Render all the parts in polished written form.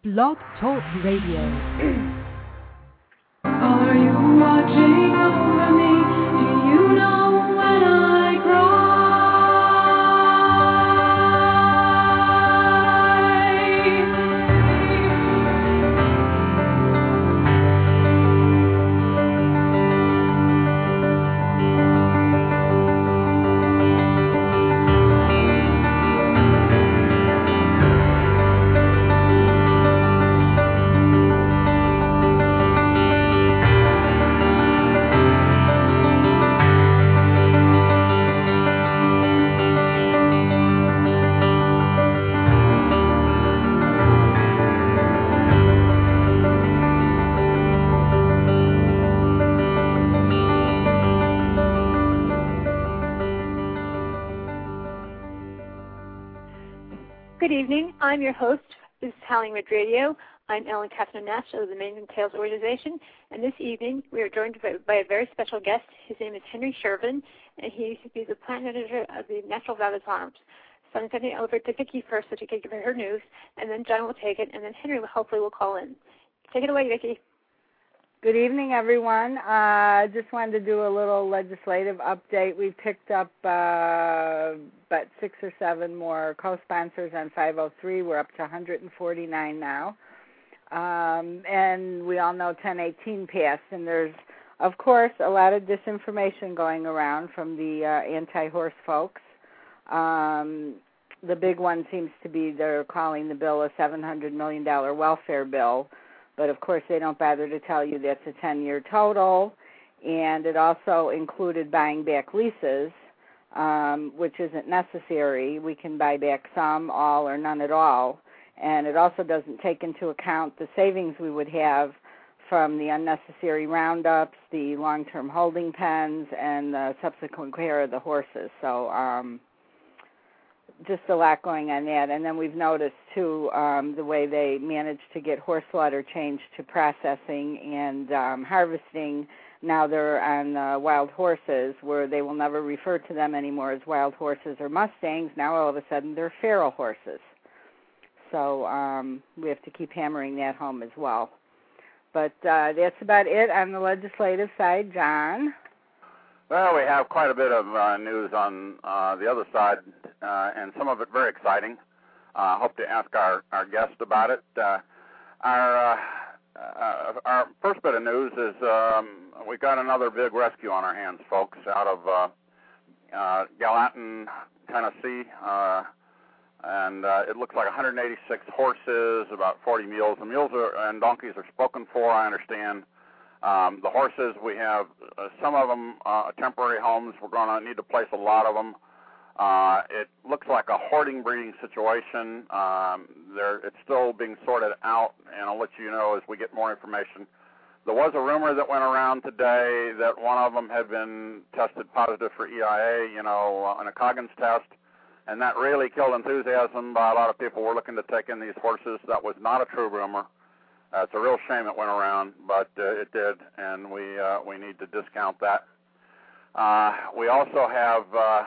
Blog Talk Radio. Are you watching over me? Do you know when I cry? Good evening. I'm your host. This is Howling Red Radio. I'm Ellen Catherine Nash of the Maine and Tales organization, and this evening we are joined by a very special guest. His name is Henry Shervin, and he's the plant manager of the Natural Valley Farms. So I'm sending it over to Vicki first so she can give her news, and then John will take it, and then Henry hopefully will call in. Take it away, Vicki. Good evening, everyone. Just wanted to do a little legislative update. We've picked up about 6 or 7 more co-sponsors on 503. We're up to 149 now. And we all know 1018 passed. And there's, of course, a lot of disinformation going around from the anti-horse folks. The big one seems to be they're calling the bill a $700 million welfare bill. But, of course, they don't bother to tell you that's a 10-year total, and it also included buying back leases, which isn't necessary. We can buy back some, all, or none at all, and it also doesn't take into account the savings we would have from the unnecessary roundups, the long-term holding pens, and the subsequent care of the horses. So just a lot going on that. And then we've noticed, too, the way they managed to get horse slaughter changed to processing and harvesting. Now they're on wild horses, where they will never refer to them anymore as wild horses or Mustangs. Now all of a sudden they're feral horses. So we have to keep hammering that home as well. But that's about it on the legislative side. John? Well, we have quite a bit of news on the other side, and some of it very exciting. Hope to ask our guest about it. Our first bit of news is we got another big rescue on our hands, folks, out of Gallatin, Tennessee, and it looks like 186 horses, about 40 mules. The mules and donkeys are spoken for, I understand. The horses, we have some of them temporary homes. We're going to need to place a lot of them. It looks like a hoarding breeding situation. It's still being sorted out, and I'll let you know as we get more information. There was a rumor that went around today that one of them had been tested positive for EIA, on a Coggins test, and that really killed enthusiasm by a lot of people who were looking to take in these horses. That was not a true rumor. It's a real shame it went around, but it did, and we need to discount that. We also have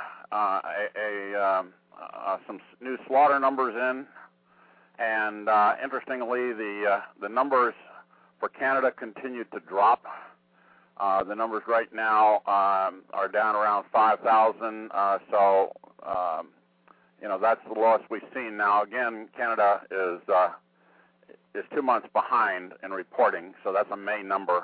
some new slaughter numbers in, and interestingly, the numbers for Canada continue to drop. The numbers right now are down around 5,000, so that's the lowest we've seen. Now, again, Canada is 2 months behind in reporting, so that's a May number,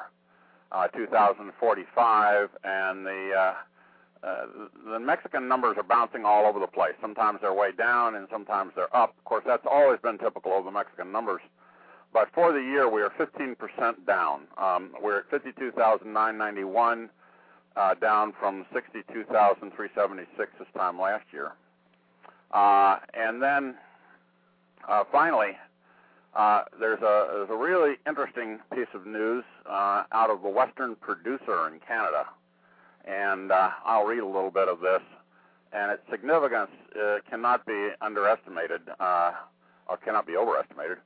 2045, and the Mexican numbers are bouncing all over the place. Sometimes they're way down and sometimes they're up. Of course, that's always been typical of the Mexican numbers. But for the year, we are 15% down. We're at 52,991, down from 62,376 this time last year. And then finally, there's a really interesting piece of news out of the Western Producer in Canada, and I'll read a little bit of this. And its significance cannot be underestimated, or cannot be overestimated.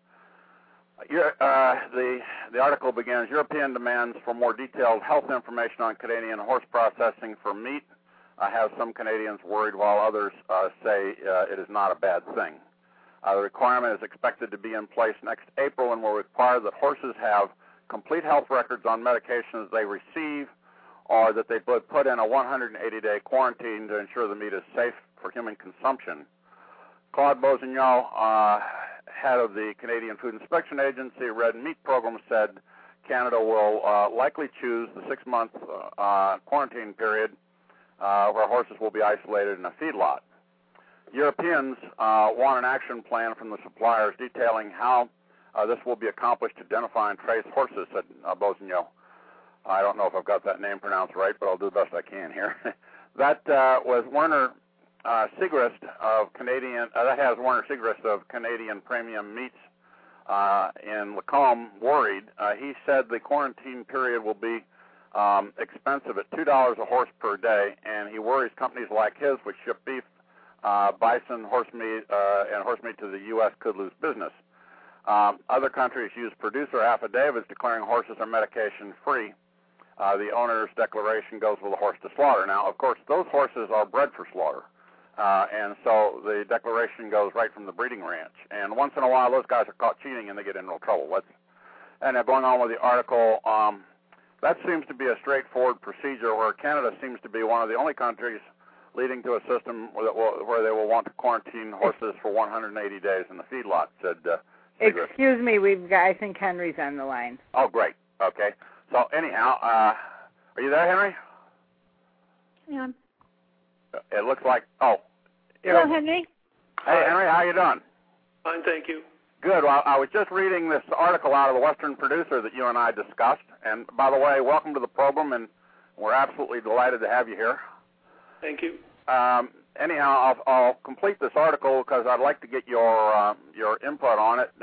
The article begins, European demands for more detailed health information on Canadian horse processing for meat have some Canadians worried, while others say it is not a bad thing. The requirement is expected to be in place next April and will require that horses have complete health records on medications they receive, or that they put in a 180-day quarantine to ensure the meat is safe for human consumption. Claude Boursignon, head of the Canadian Food Inspection Agency Red Meat Program, said Canada will likely choose the 6-month quarantine period where horses will be isolated in a feedlot. Europeans want an action plan from the suppliers detailing how this will be accomplished to identify and trace horses, said Boursignon. I don't know if I've got that name pronounced right, but I'll do the best I can here. That was Werner Sigrist of Canadian. That has Werner Sigrist of Canadian Premium Meats in Lacombe worried. He said the quarantine period will be expensive at $2 a horse per day, and he worries companies like his, which ship beef, bison, horse meat, and horse meat to the U.S. could lose business. Other countries use producer affidavits declaring horses are medication-free. The owner's declaration goes with the horse to slaughter. Now, of course, those horses are bred for slaughter, and so the declaration goes right from the breeding ranch. And once in a while, those guys are caught cheating and they get in real trouble. And going on with the article, that seems to be a straightforward procedure where Canada seems to be one of the only countries leading to a system where they will want to quarantine horses for 180 days in the feedlot, said Sigrist. Excuse me, I think Henry's on the line. Oh, great. Okay. So anyhow, are you there, Henry? Yeah. It looks like. Oh. Hello, Henry. Hey, Henry, how you doing? Fine, thank you. Good. Well, I was just reading this article out of the Western Producer that you and I discussed. And by the way, welcome to the program, and we're absolutely delighted to have you here. Thank you. Anyhow, I'll complete this article because I'd like to get your input on it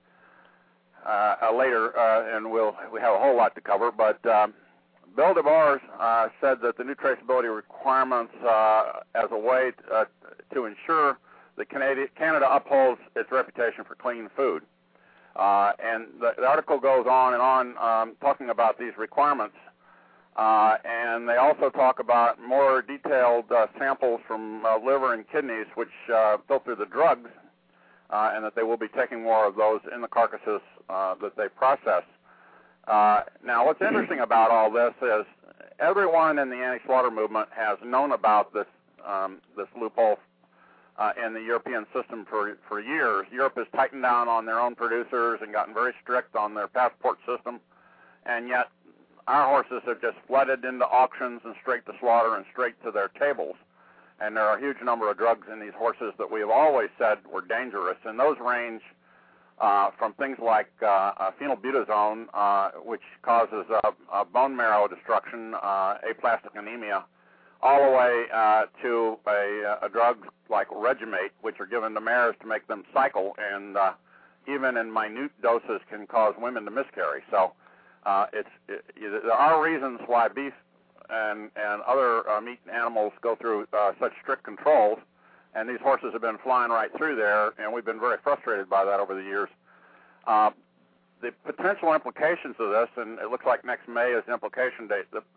later, and we have a whole lot to cover. But Bill DeBars said that the new traceability requirements as a way to ensure that Canada upholds its reputation for clean food. And the article goes on and on talking about these requirements. And they also talk about more detailed samples from liver and kidneys, which filter the drugs, and that they will be taking more of those in the carcasses that they process. Now, what's interesting about all this is everyone in the anti-slaughter movement has known about this loophole in the European system for years. Europe has tightened down on their own producers and gotten very strict on their passport system, and yet our horses have just flooded into auctions and straight to slaughter and straight to their tables. And there are a huge number of drugs in these horses that we have always said were dangerous, and those range from things like phenylbutazone, which causes bone marrow destruction, aplastic anemia, all the way to a drug like Regimate, which are given to mares to make them cycle, and even in minute doses can cause women to miscarry. So there are reasons why beef and other meat animals go through such strict controls, and these horses have been flying right through there, and we've been very frustrated by that over the years. The potential implications of this, and it looks like next May is the implication date, the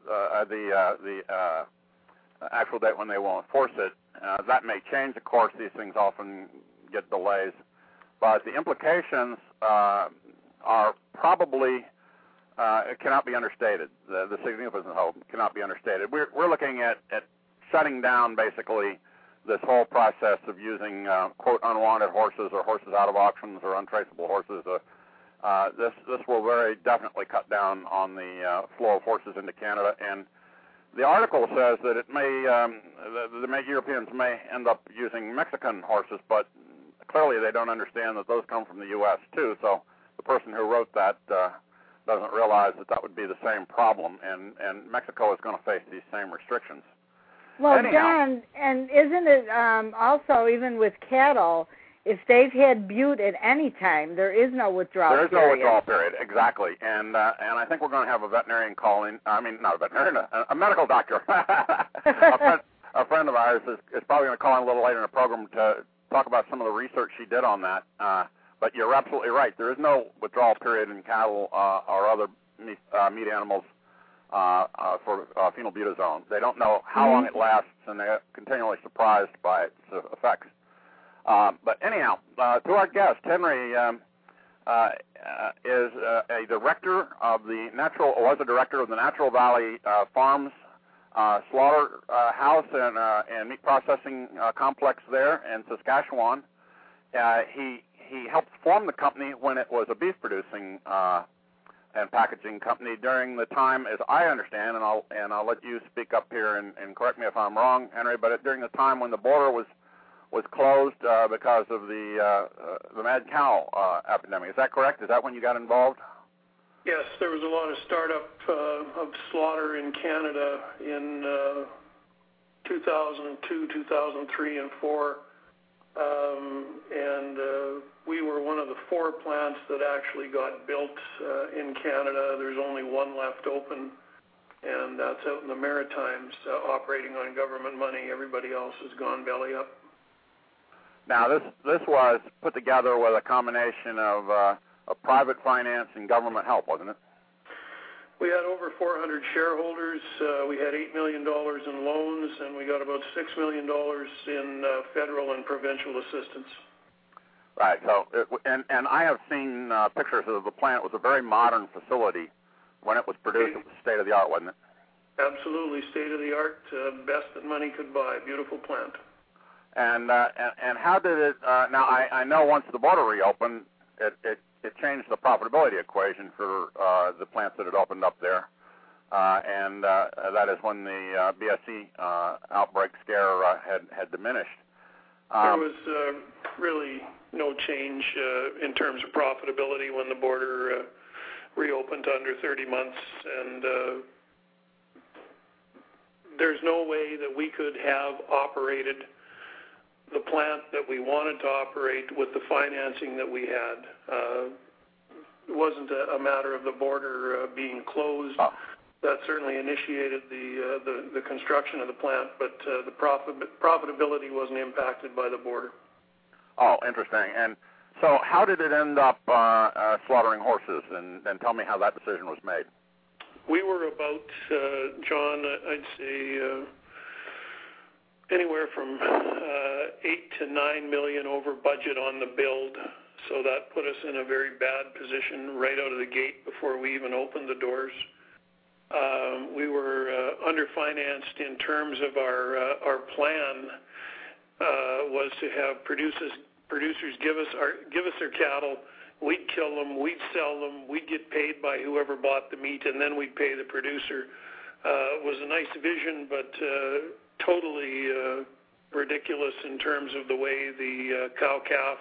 actual date when they will enforce it. That may change, of course. These things often get delays. But the implications are probably, it cannot be understated. The significance of hope cannot be understated. We're looking at shutting down, basically, this whole process of using, quote, unwanted horses or horses out of auctions or untraceable horses. This will very definitely cut down on the flow of horses into Canada. And the article says that it may, the Europeans may end up using Mexican horses, but clearly they don't understand that those come from the U.S. too. So the person who wrote that doesn't realize that would be the same problem, and Mexico is going to face these same restrictions. Well, anyhow, John, and isn't it also, even with cattle, if they've had bute at any time, there is no withdrawal period. There is no withdrawal period, exactly. And I think we're going to have a veterinarian calling. I mean, not a veterinarian, a medical doctor. a friend of ours is probably going to call in a little later in the program to talk about some of the research she did on that. But you're absolutely right. There is no withdrawal period in cattle or other meat animals for phenylbutazone. They don't know how long it lasts, and they're continually surprised by its effects. But anyhow, to our guest, Henry is a director of the was a director of the Natural Valley Farms slaughter house and meat processing complex there in Saskatchewan. He helped form the company when it was a beef producing and packaging company during the time, as I understand, and I'll let you speak up here and correct me if I'm wrong, Henry, but during the time when the border was closed because of the mad cow epidemic. Is that correct? Is that when you got involved? Yes, there was a lot of startup of slaughter in Canada in 2002, 2003, and 2004. And we were one of the 4 plants that actually got built in Canada. There's only one left open, and that's out in the Maritimes, operating on government money. Everybody else has gone belly up. Now, this was put together with a combination of private finance and government help, wasn't it? We had over 400 shareholders. We had $8 million in loans, and we got about $6 million in federal and provincial assistance. Right. So, and I have seen pictures of the plant. It was a very modern facility when it was produced. It was state of the art, wasn't it? Absolutely, state of the art, best that money could buy. Beautiful plant. And how did it? Now I know once the border reopened, it changed the profitability equation for the plants that had opened up there, and that is when the BSE outbreak scare had diminished. There was really no change in terms of profitability when the border reopened to under 30 months, and there's no way that we could have operated the plant that we wanted to operate with the financing that we had. It wasn't a matter of the border being closed. Oh. That certainly initiated the construction of the plant, but the profitability wasn't impacted by the border. Oh, interesting. And so how did it end up slaughtering horses? And tell me how that decision was made. We were about, John, I'd say anywhere from 8 to 9 million over budget on the build. So that put us in a very bad position right out of the gate before we even opened the doors. We were underfinanced in terms of our plan was to have producers give us their cattle. We'd kill them, we'd sell them, we'd get paid by whoever bought the meat, and then we'd pay the producer. It was a nice vision, but totally ridiculous in terms of the way the cow-calf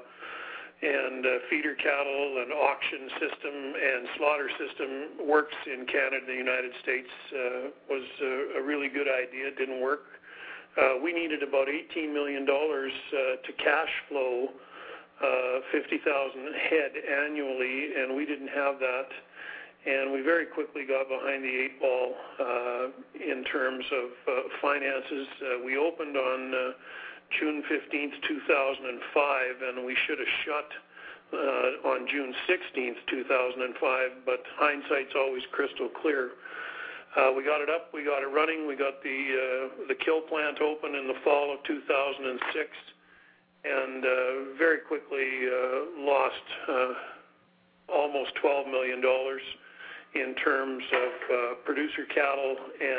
and feeder cattle and auction system and slaughter system works in Canada and the United States. Was a really good idea. It didn't work. We needed about $18 million to cash flow 50,000 head annually, and we didn't have that. And we very quickly got behind the 8 ball in terms of finances. We opened on June 15th, 2005, and we should have shut on June 16th, 2005, but hindsight's always crystal clear. We got it up, we got it running, we got the kill plant open in the fall of 2006, and very quickly lost almost $12 million in terms of producer cattle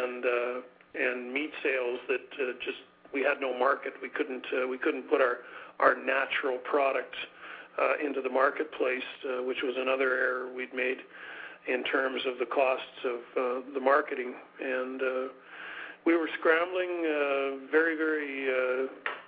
and meat sales that just we had no market. We couldn't put our natural product into the marketplace, which was another error we'd made in terms of the costs of the marketing. And we were scrambling very, very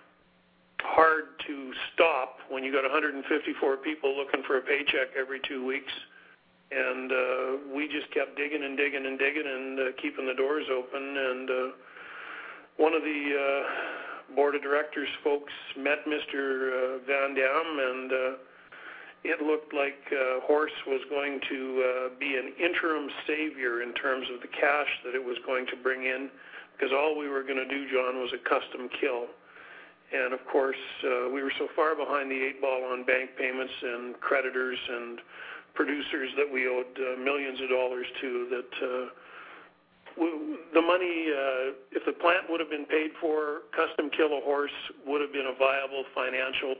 hard to stop when you got 154 people looking for a paycheck every 2 weeks. And we just kept digging and digging and digging and keeping the doors open. And one of the board of directors folks met Mr. Van Dam, and it looked like Horse was going to be an interim savior in terms of the cash that it was going to bring in, because all we were going to do, John, was a custom kill. And, of course, we were so far behind the 8 ball on bank payments and creditors and producers that we owed millions of dollars to that the money, if the plant would have been paid for, Custom Kill a Horse would have been a viable financial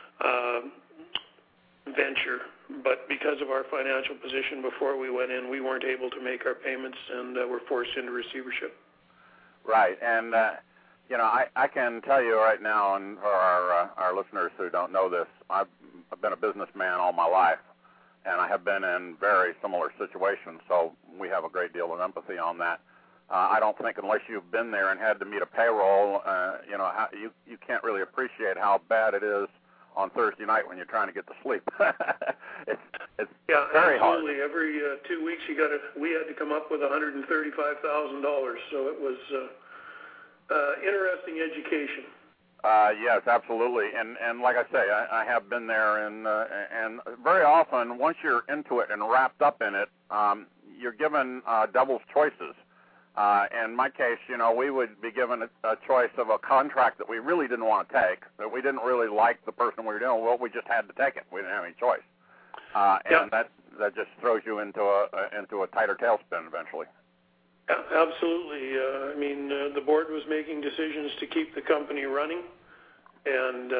venture. But because of our financial position before we went in, we weren't able to make our payments and were forced into receivership. Right, and I can tell you right now, and for our listeners who don't know this, I've been a businessman all my life, and I have been in very similar situations, so we have a great deal of empathy on that. I don't think unless you've been there and had to meet a payroll, you can't really appreciate how bad it is on Thursday night when you're trying to get to sleep. it's very hard. Absolutely. Every 2 weeks we had to come up with $135,000, so it was interesting education. Yes, absolutely. And like I say, I have been there, and very often once you're into it and wrapped up in it, you're given devil's choices. In my case, we would be given a choice of a contract that we really didn't want to take, that we didn't really like the person we were dealing with. Well, we just had to take it. We didn't have any choice. And that just throws you into a tighter tailspin eventually. Yeah, absolutely. The board was making decisions to keep the company running, and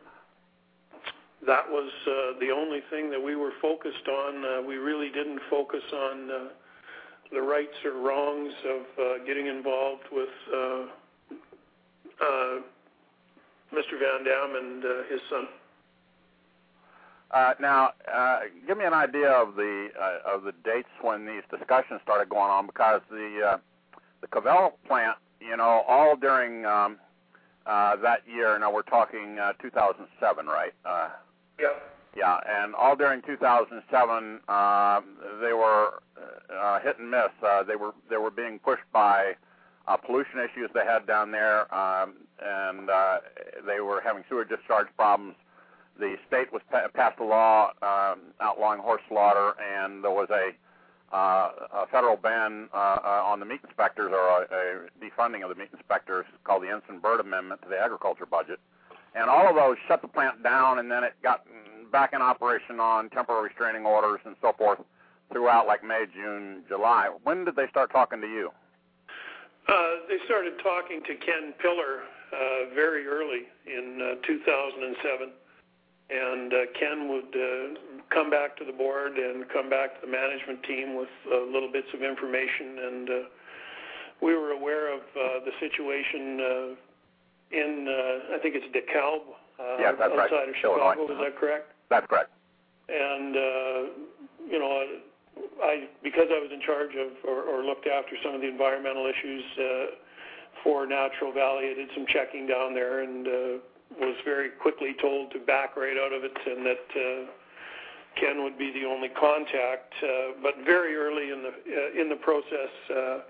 that was the only thing that we were focused on. We really didn't focus on the rights or wrongs of getting involved with Mr. Van Dam and his son. Now, give me an idea of the dates when these discussions started going on, because the Cavell plant, all during that year. Now we're talking 2007, right? Yeah. Yeah, and all during 2007, they were hit and miss. They were being pushed by pollution issues they had down there, and they were having sewer discharge problems. The state was passed a law outlawing horse slaughter, and there was a federal ban on the meat inspectors, or a defunding of the meat inspectors, called the Ensign Byrd Amendment to the agriculture budget. And all of those shut the plant down, and then it got back in operation on temporary restraining orders and so forth throughout, like May, June, July. When did they start talking to you? They started talking to Ken Pillar very early in 2007. And Ken would come back to the board and come back to the management team with little bits of information. And we were aware of the situation in, I think it's DeKalb, yeah, that's outside right. of Chicago. Illinois. Is that correct? That's correct. And, because I was in charge of or looked after some of the environmental issues for Natural Valley, I did some checking down there and was very quickly told to back right out of it, and that Ken would be the only contact. But very early in the process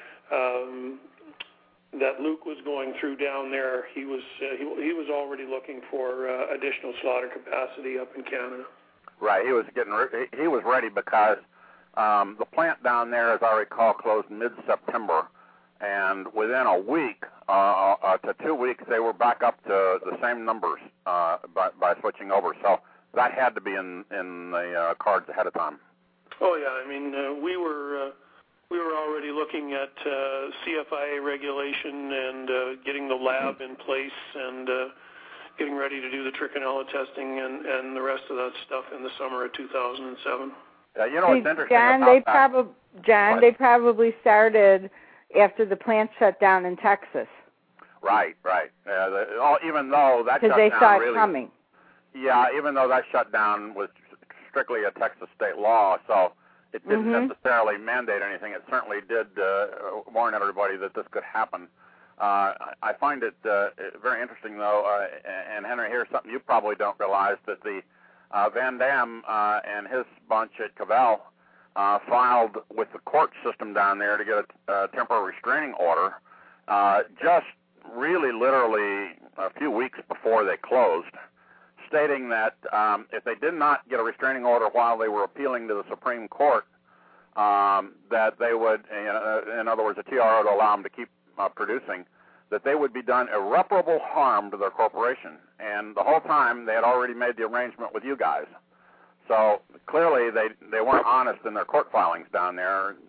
that Luke was going through down there, he was already looking for additional slaughter capacity up in Canada. Right. He was ready because the plant down there, as I recall, closed mid-September. And within a week to 2 weeks, they were back up to the same numbers by switching over. So that had to be in the cards ahead of time. Oh yeah, we were already looking at CFIA regulation and getting the lab in place and getting ready to do the trichinella testing and the rest of that stuff in the summer of 2007. What's interesting John, they probably started after the plant shut down in Texas. Right. Even though that shutdown because they saw it coming. Yeah, even though that shutdown was strictly a Texas state law, so it didn't necessarily mandate anything. It certainly did warn everybody that this could happen. I find it very interesting, though, and Henry, here's something you probably don't realize, that the Van Dam and his bunch at Cavell filed with the court system down there to get a temporary restraining order just really literally a few weeks before they closed, stating that if they did not get a restraining order while they were appealing to the Supreme Court, that they would, in other words, a TRO to allow them to keep producing, that they would be done irreparable harm to their corporation. And the whole time they had already made the arrangement with you guys. So clearly they weren't honest in their court filings down there,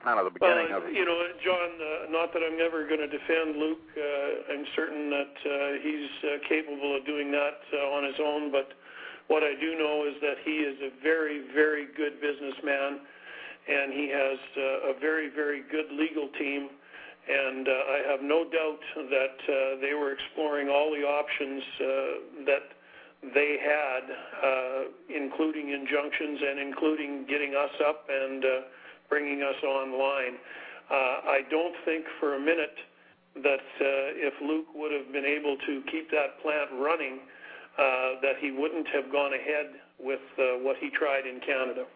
kind of the beginning of. John, not that I'm never going to defend Luke. I'm certain that he's capable of doing that on his own. But what I do know is that he is a very, very good businessman, and he has a very, very good legal team. And I have no doubt that they were exploring all the options that they had, including injunctions and including getting us up and bringing us online. I don't think for a minute that if Luke would have been able to keep that plant running, that he wouldn't have gone ahead with what he tried in Canada.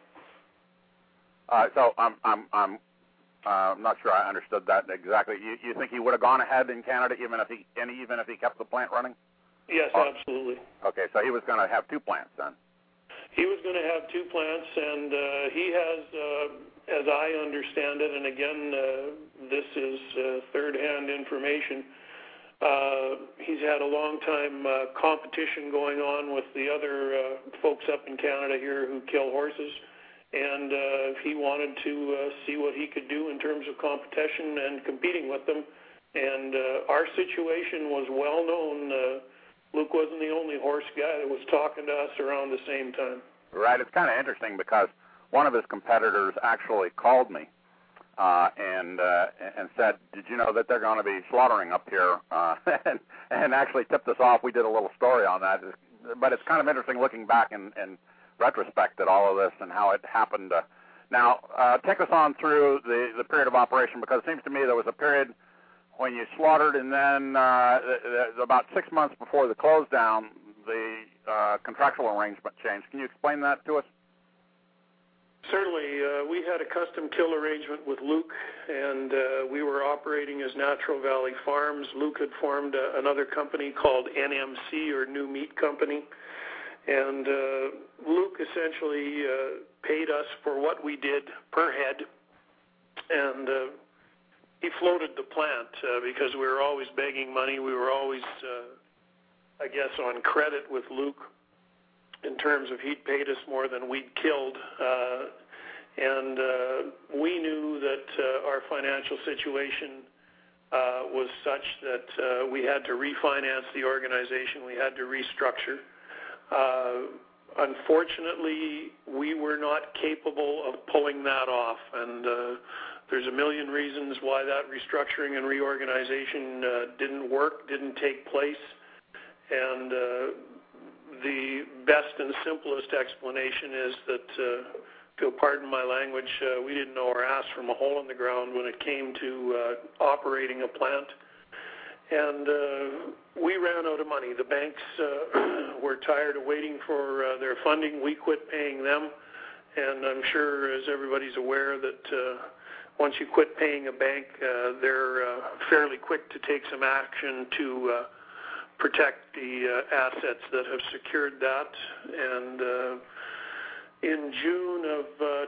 So I'm not sure I understood that exactly. You think he would have gone ahead in Canada even if he kept the plant running? Yes, absolutely. Okay, so he was going to have two plants then. He was going to have two plants, and he has, as I understand it, and again, this is third-hand information, he's had a long-time competition going on with the other folks up in Canada here who kill horses, and he wanted to see what he could do in terms of competition and competing with them. And our situation was well known. Luke wasn't the only horse guy that was talking to us around the same time. Right. It's kind of interesting because one of his competitors actually called me and said, "Did you know that they're going to be slaughtering up here?" and actually tipped us off. We did a little story on that. But it's kind of interesting looking back in retrospect at all of this and how it happened. Now, take us on through the period of operation, because it seems to me there was a period when you slaughtered, and then about 6 months before the close down, the contractual arrangement changed. Can you explain that to us? Certainly. We had a custom kill arrangement with Luke, and we were operating as Natural Valley Farms. Luke had formed another company called NMC, or New Meat Company, and Luke essentially paid us for what we did per head, and he floated the plant because we were always begging money. We were always, I guess, on credit with Luke in terms of he'd paid us more than we'd killed. And we knew that our financial situation was such that we had to refinance the organization. We had to restructure. Unfortunately, we were not capable of pulling that off, and there's a million reasons why that restructuring and reorganization didn't work, didn't take place, and the best and simplest explanation is that, if you'll pardon my language, we didn't know our ass from a hole in the ground when it came to operating a plant. And we ran out of money. The banks were tired of waiting for their funding. We quit paying them. And I'm sure, as everybody's aware, that once you quit paying a bank, they're fairly quick to take some action to protect the assets that have secured that. And in June of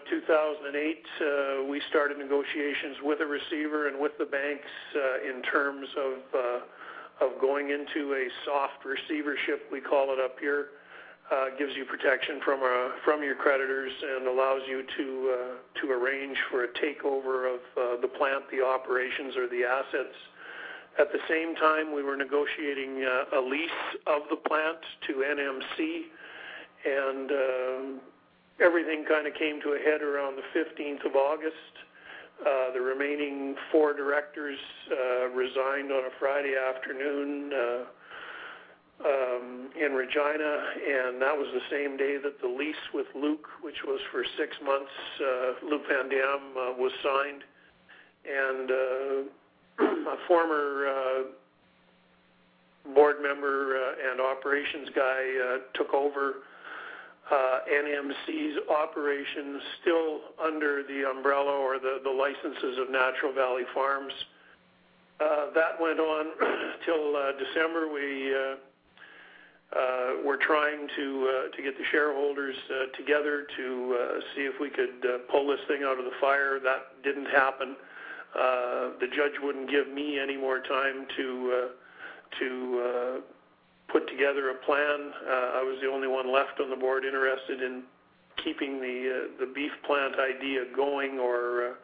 2008, we started negotiations with a receiver and with the banks in terms of going into a soft receivership, we call it up here. Gives you protection from your creditors and allows you to arrange for a takeover of the plant, the operations, or the assets. At the same time, we were negotiating a lease of the plant to NMC, and everything kind of came to a head around the 15th of August. The remaining 4 directors resigned on a Friday afternoon in Regina, and that was the same day that the lease with Luke, which was for 6 months, Luke Van Dam, was signed. And a former board member and operations guy took over NMC's operations, still under the umbrella or the licenses of Natural Valley Farms. That went on till December. We were trying to get the shareholders together to see if we could pull this thing out of the fire. That didn't happen. The judge wouldn't give me any more time to put together a plan. I was the only one left on the board interested in keeping the beef plant idea going or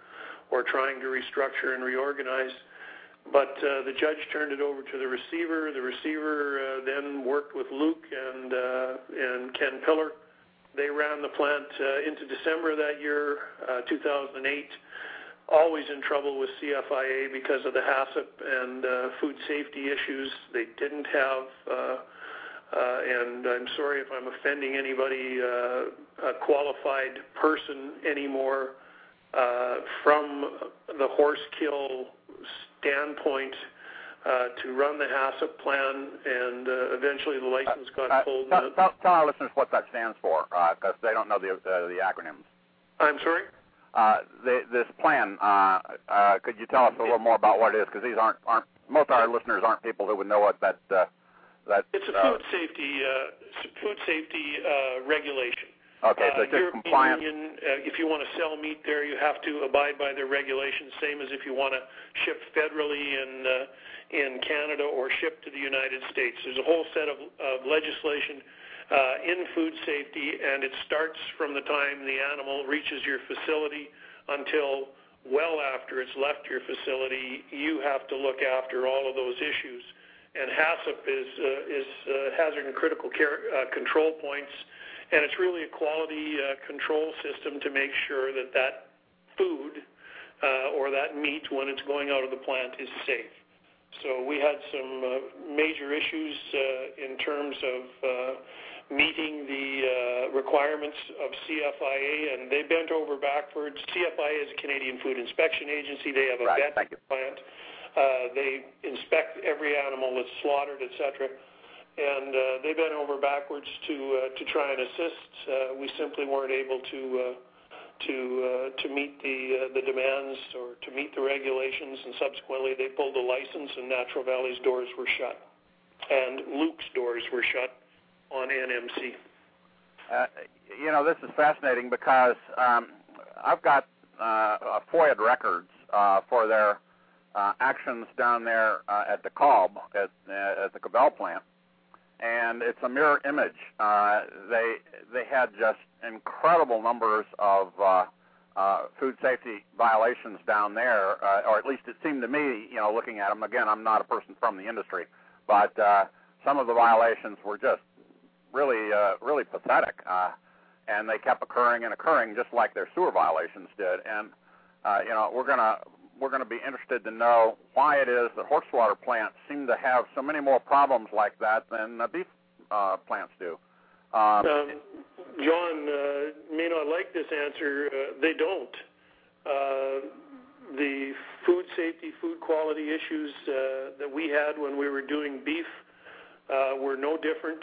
or trying to restructure and reorganize. But the judge turned it over to the receiver. The receiver then worked with Luke and Ken Pillar. They ran the plant into December of that year, 2008, always in trouble with CFIA because of the HACCP and food safety issues. They didn't have, and I'm sorry if I'm offending anybody, a qualified person anymore from the horse kill standpoint to run the HACCP plan, and eventually the license got pulled. Tell our listeners what that stands for, because they don't know the acronyms. I'm sorry? This plan, could you tell us a little more about what it is? Because these aren't most of our listeners aren't people who would know what that. It's a food safety regulation. Okay, so it's European compliant. Union, if you want to sell meat there, you have to abide by their regulations, same as if you want to ship federally in Canada or ship to the United States. There's a whole set of legislation in food safety, and it starts from the time the animal reaches your facility until well after it's left your facility. You have to look after all of those issues. And HACCP is hazard and critical care control points, and it's really a quality control system to make sure that that food or that meat, when it's going out of the plant, is safe. So we had some major issues in terms of meeting the requirements of CFIA, and they bent over backwards. CFIA is a Canadian Food Inspection Agency. They have a vet plant. They inspect every animal that's slaughtered, etc. And they bent over backwards to try and assist. We simply weren't able to meet the demands or to meet the regulations, and subsequently they pulled the license, and Natural Valley's doors were shut, and Luke's doors were shut on NMC. This is fascinating because I've got FOIA records for their actions down there at the CALB, at the Cavell plant, and it's a mirror image. They had just incredible numbers of food safety violations down there, or at least it seemed to me, looking at them. Again, I'm not a person from the industry, but some of the violations were just really pathetic, and they kept occurring just like their sewer violations did. And we're gonna be interested to know why it is that horse slaughter plants seem to have so many more problems like that than beef plants do. John may not like this answer. They don't. The food safety, food quality issues that we had when we were doing beef were no different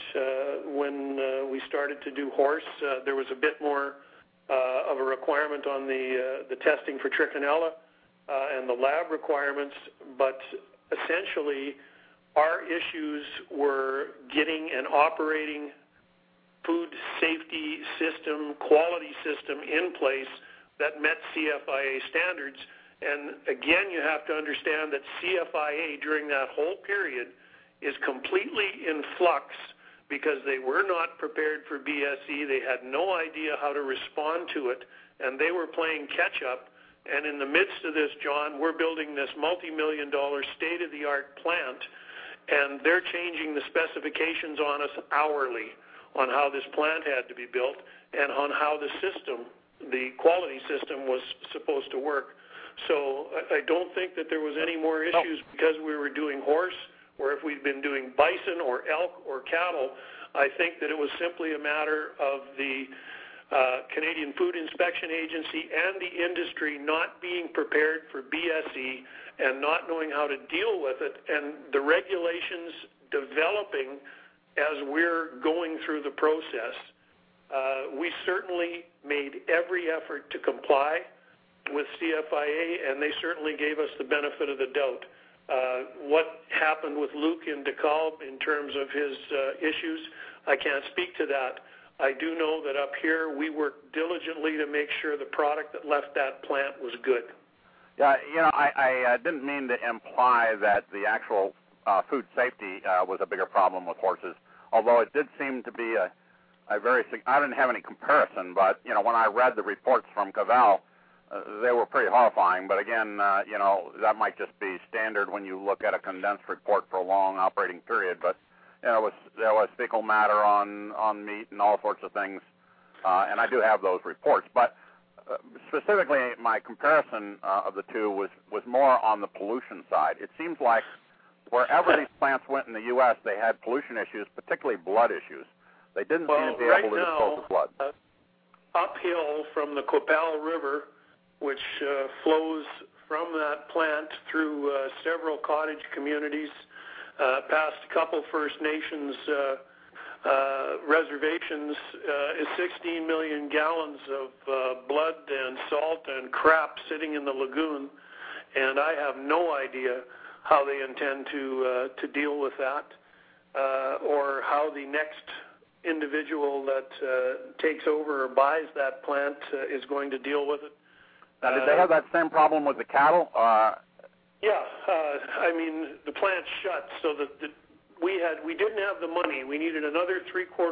when we started to do horse. There was a bit more of a requirement on the testing for trichinella and the lab requirements, but essentially our issues were getting an operating food safety system, quality system in place that met CFIA standards. And again, you have to understand that CFIA during that whole period is completely in flux because they were not prepared for BSE. They had no idea how to respond to it, and they were playing catch-up. And in the midst of this, John, we're building this multi-million-dollar state-of-the-art plant, and they're changing the specifications on us hourly on how this plant had to be built and on how the system, the quality system, was supposed to work. So I don't think that there was any more issues because we were doing horse, or if we'd been doing bison or elk or cattle. I think that it was simply a matter of the Canadian Food Inspection Agency and the industry not being prepared for BSE and not knowing how to deal with it, and the regulations developing as we're going through the process. We certainly made every effort to comply with CFIA, and they certainly gave us the benefit of the doubt. What happened with Luke in DeKalb in terms of his issues, I can't speak to that. I do know that up here we worked diligently to make sure the product that left that plant was good. Yeah, I didn't mean to imply that the actual food safety was a bigger problem with horses, although it did seem to be a very, I didn't have any comparison, but, when I read the reports from Cavell, they were pretty horrifying. But again, that might just be standard when you look at a condensed report for a long operating period. But there was fecal matter on meat and all sorts of things, and I do have those reports. But specifically, my comparison of the two was more on the pollution side. It seems like wherever these plants went in the U.S., they had pollution issues, particularly blood issues. They didn't seem to be able to dispose of blood. Uphill from the Qu'Appelle River, which flows from that plant through several cottage communities, past a couple First Nations reservations, is 16 million gallons of blood and salt and crap sitting in the lagoon, and I have no idea how they intend to deal with that, or how the next individual that takes over or buys that plant is going to deal with it. Now, did they have that same problem with the cattle? Yeah, I mean, the plant's shut, so that we didn't have the money. We needed another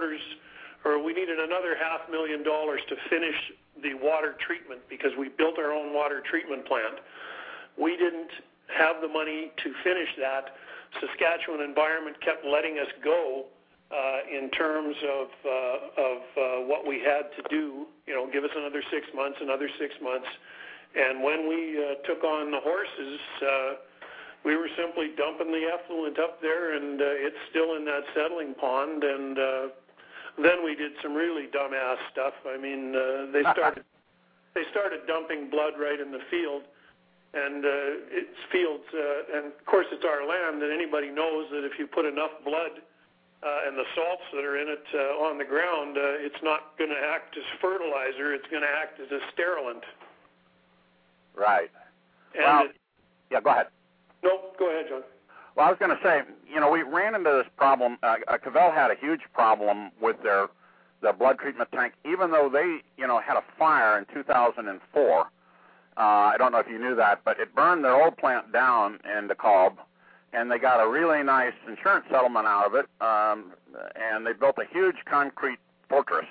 we needed another $500,000 to finish the water treatment because we built our own water treatment plant. We didn't have the money to finish that. Saskatchewan Environment kept letting us go in terms of what we had to do. Give us another 6 months, another 6 months. And when we took on the horses, we were simply dumping the effluent up there, and it's still in that settling pond. And then we did some really dumbass stuff. I mean, they started dumping blood right in the field, and it's fields, and of course it's our land, and anybody knows that if you put enough blood and the salts that are in it on the ground, it's not going to act as fertilizer. It's going to act as a sterilant. Right. And yeah, go ahead. No, go ahead, John. Well, I was going to say, we ran into this problem. Cavell had a huge problem with their blood treatment tank, even though they, had a fire in 2004. I don't know if you knew that, but it burned their old plant down in DeKalb, and they got a really nice insurance settlement out of it, and they built a huge concrete fortress,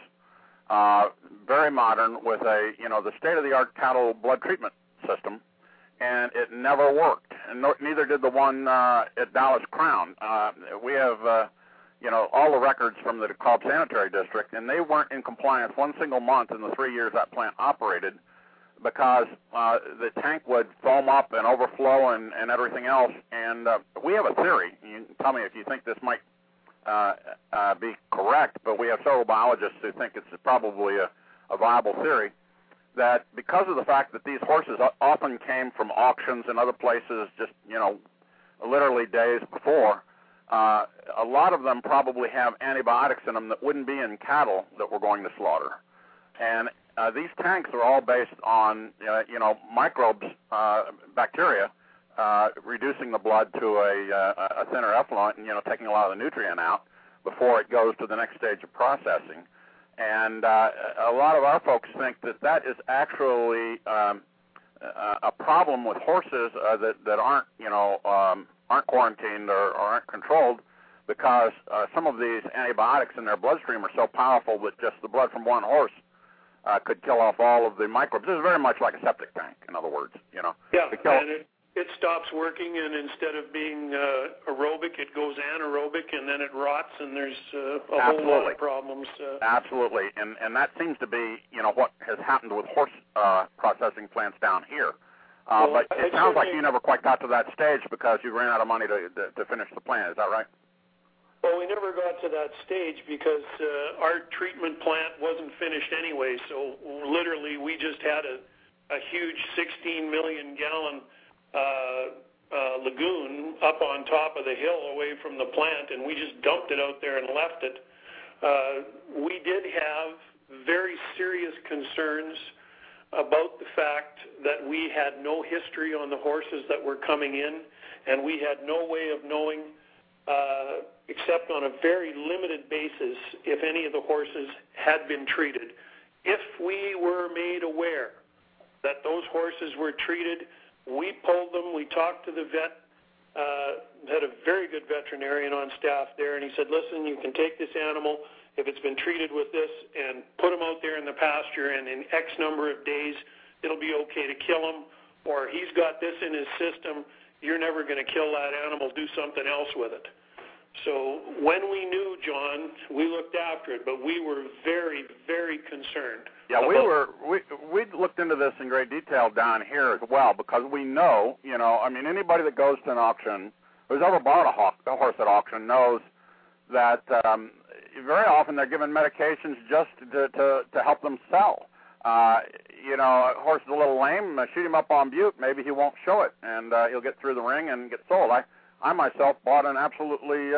very modern, with the state-of-the-art cattle blood treatment system, and it never worked, and neither did the one at Dallas Crown. We have, all the records from the DeKalb Sanitary District, and they weren't in compliance one single month in the 3 years that plant operated, because the tank would foam up and overflow and everything else. And we have a theory. You can tell me if you think this might be correct, but we have several biologists who think it's probably a viable theory, that because of the fact that these horses often came from auctions and other places just, literally days before, a lot of them probably have antibiotics in them that wouldn't be in cattle that we're going to slaughter. And these tanks are all based on, microbes, bacteria, reducing the blood to a thinner effluent and, taking a lot of the nutrient out before it goes to the next stage of processing. And a lot of our folks think that is actually a problem with horses that aren't, aren't quarantined or aren't controlled, because some of these antibiotics in their bloodstream are so powerful that just the blood from one horse could kill off all of the microbes. This is very much like a septic tank, in other words, Yeah, and it stops working, and instead of being aerobic, it goes anaerobic, and then it rots, and there's a whole lot of problems. Absolutely, and that seems to be, what has happened with horse processing plants down here. But it sounds like you never quite got to that stage because you ran out of money to finish the plant. Is that right? Well, we never got to that stage because our treatment plant wasn't finished anyway. So literally, we just had a huge 16 million gallon lagoon up on top of the hill away from the plant, and we just dumped it out there and left it. We did have very serious concerns about the fact that we had no history on the horses that were coming in, and we had no way of knowing, except on a very limited basis, if any of the horses had been treated. If we were made aware that those horses were treated, we pulled them, we talked to the vet, had a very good veterinarian on staff there, and he said, listen, you can take this animal, if it's been treated with this, and put them out there in the pasture, and in X number of days, it'll be okay to kill him, or he's got this in his system, you're never going to kill that animal, do something else with it. So when we knew, John, we looked after it, but we were very, very concerned. Yeah, we looked into this in great detail down here as well, because we know, I mean, anybody that goes to an auction, who's ever bought a horse at auction, knows that very often they're given medications just to help them sell. A horse is a little lame, shoot him up on Butte, maybe he won't show it, and he'll get through the ring and get sold. I myself bought an absolutely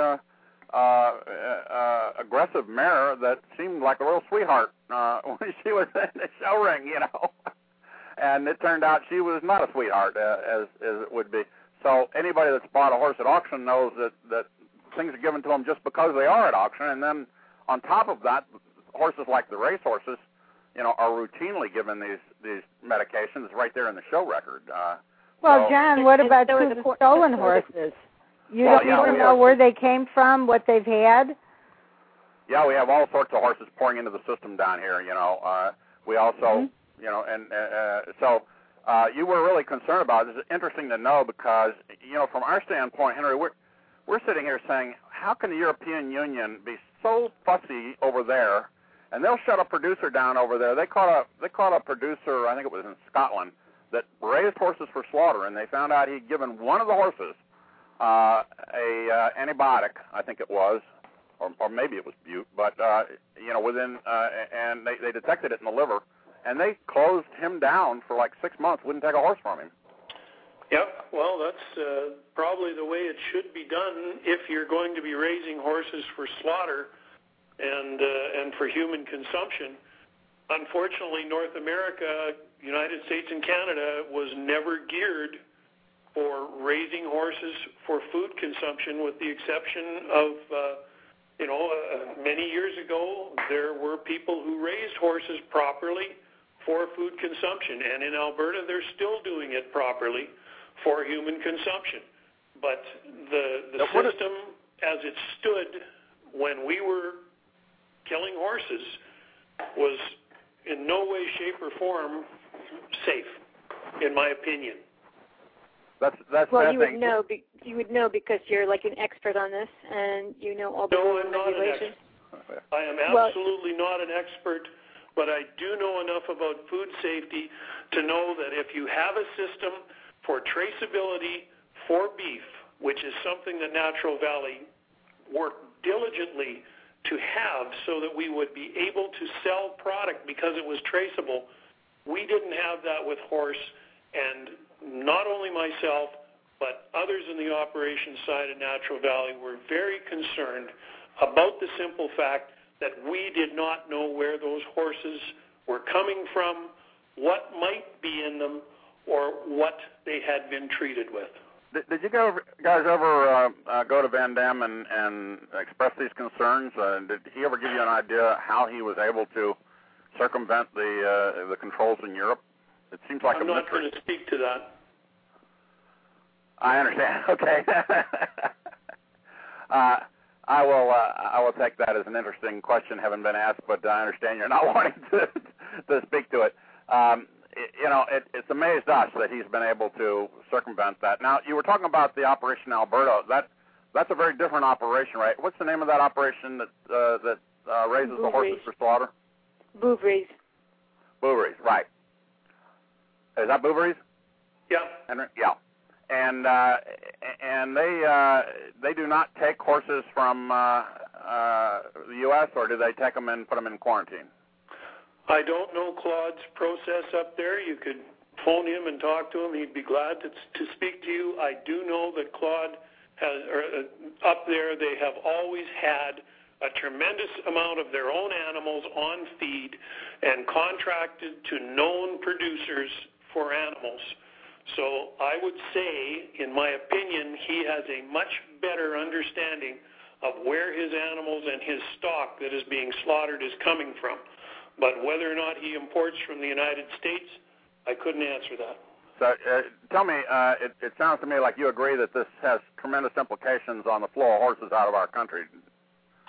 aggressive mare that seemed like a real sweetheart when she was in the show ring, and it turned out she was not a sweetheart as it would be. So anybody that's bought a horse at auction knows that things are given to them just because they are at auction, and then on top of that, horses like the race horses, are routinely given these medications right there in the show record. John, what about the stolen horses? You don't know where they came from, what they've had? Yeah, we have all sorts of horses pouring into the system down here, We also, so you were really concerned about it. It's interesting to know because, from our standpoint, Henry, we're sitting here saying, how can the European Union be so fussy over there, and they'll shut a producer down over there. They caught a producer, I think it was in Scotland, that raised horses for slaughter, and they found out he'd given one of the horses a antibiotic, I think it was, or maybe it was Butte, but and they detected it in the liver, and they closed him down for like 6 months. Wouldn't take a horse from him. Yep. Well, that's probably the way it should be done if you're going to be raising horses for slaughter and for human consumption. Unfortunately, North America, United States and Canada was never geared for raising horses for food consumption, with the exception of, many years ago, there were people who raised horses properly for food consumption. And in Alberta, they're still doing it properly for human consumption. But the system as it stood when we were killing horses was in no way, shape, or form safe, in my opinion. That's well, you would know. You would know because you're like an expert on this, and you know all the rules and regulations. I am absolutely not an expert, but I do know enough about food safety to know that if you have a system for traceability for beef, which is something that Natural Valley worked diligently to have so that we would be able to sell product because it was traceable, we didn't have that with horse, and not only myself, but others in the operations side of Natural Valley were very concerned about the simple fact that we did not know where those horses were coming from, what might be in them, or what they had been treated with. Did you guys ever go to Van Dam and express these concerns? Did he ever give you an idea how he was able to circumvent the controls in Europe? It seems like I'm not going to speak to that. I understand. Okay. I will take that as an interesting question, having been asked, but I understand you're not wanting to speak to it. It's amazed us that he's been able to circumvent that. Now, you were talking about the Operation Alberta. That's a very different operation, right? What's the name of that operation that raises the horses for slaughter? Bouveries. Bouveries, right. Is that Bouveries? Yeah. Yeah. And they do not take horses from the U.S., or do they take them and put them in quarantine? I don't know Claude's process up there. You could phone him and talk to him. He'd be glad to speak to you. I do know that Claude has, up there, they have always had a tremendous amount of their own animals on feed and contracted to known producers for animals. So I would say, in my opinion, he has a much better understanding of where his animals and his stock that is being slaughtered is coming from. But whether or not he imports from the United States, I couldn't answer that. So tell me, it sounds to me like you agree that this has tremendous implications on the flow of horses out of our country.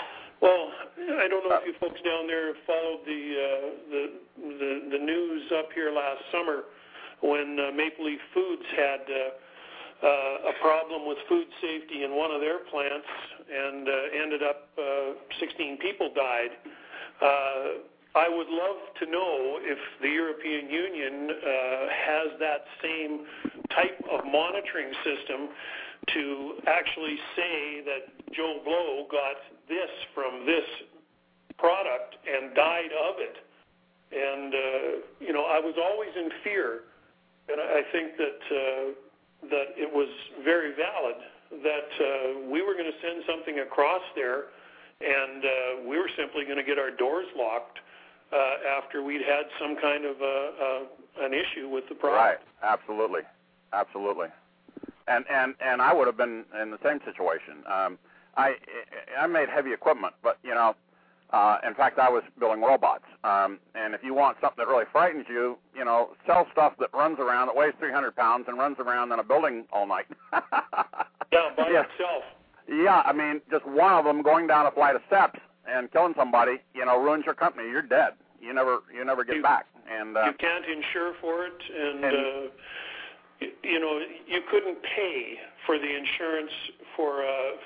Well, I don't know if you folks down there followed the news up here last summer when Maple Leaf Foods had a problem with food safety in one of their plants, and ended up 16 people died. I would love to know if the European Union has that same type of monitoring system to actually say that Joe Blow got this from this product and died of it. And, I was always in fear, and I think that it was very valid that we were going to send something across there, and we were simply going to get our doors locked after we'd had some kind of an issue with the product. Right, absolutely. And I would have been in the same situation. I made heavy equipment, but in fact, I was building robots. And if you want something that really frightens you, sell stuff that runs around, that weighs 300 pounds and runs around in a building all night. Yeah, by itself. Yeah, I mean, just one of them going down a flight of steps and killing somebody, ruins your company. You're dead. You never get back. And you can't insure for it, and you couldn't pay for the insurance for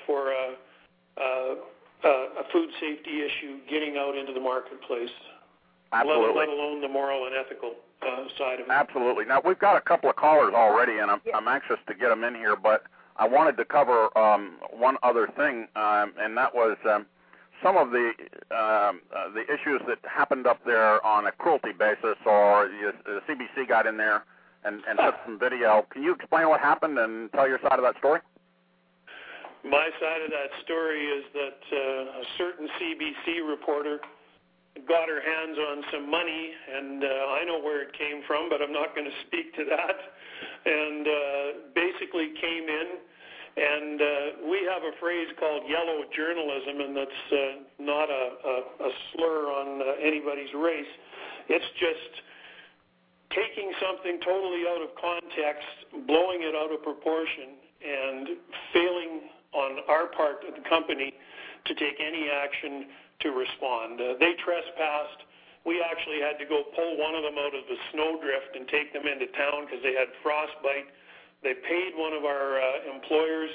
a food safety issue getting out into the marketplace. Absolutely. Let alone the moral and ethical side of it. Absolutely. Now, we've got a couple of callers already, and I'm anxious to get them in here, but I wanted to cover one other thing, and that was some of the issues that happened up there on a cruelty basis, or the CBC got in there and took some video. Can you explain what happened and tell your side of that story? My side of that story is that a certain CBC reporter got her hands on some money, and I know where it came from, but I'm not going to speak to that, and basically came in, and we have a phrase called yellow journalism, and that's not a slur on anybody's race. It's just taking something totally out of context, blowing it out of proportion, and failing on our part of the company to take any action to respond. They trespassed. We actually had to go pull one of them out of the snowdrift and take them into town because they had frostbite. They paid one of our employees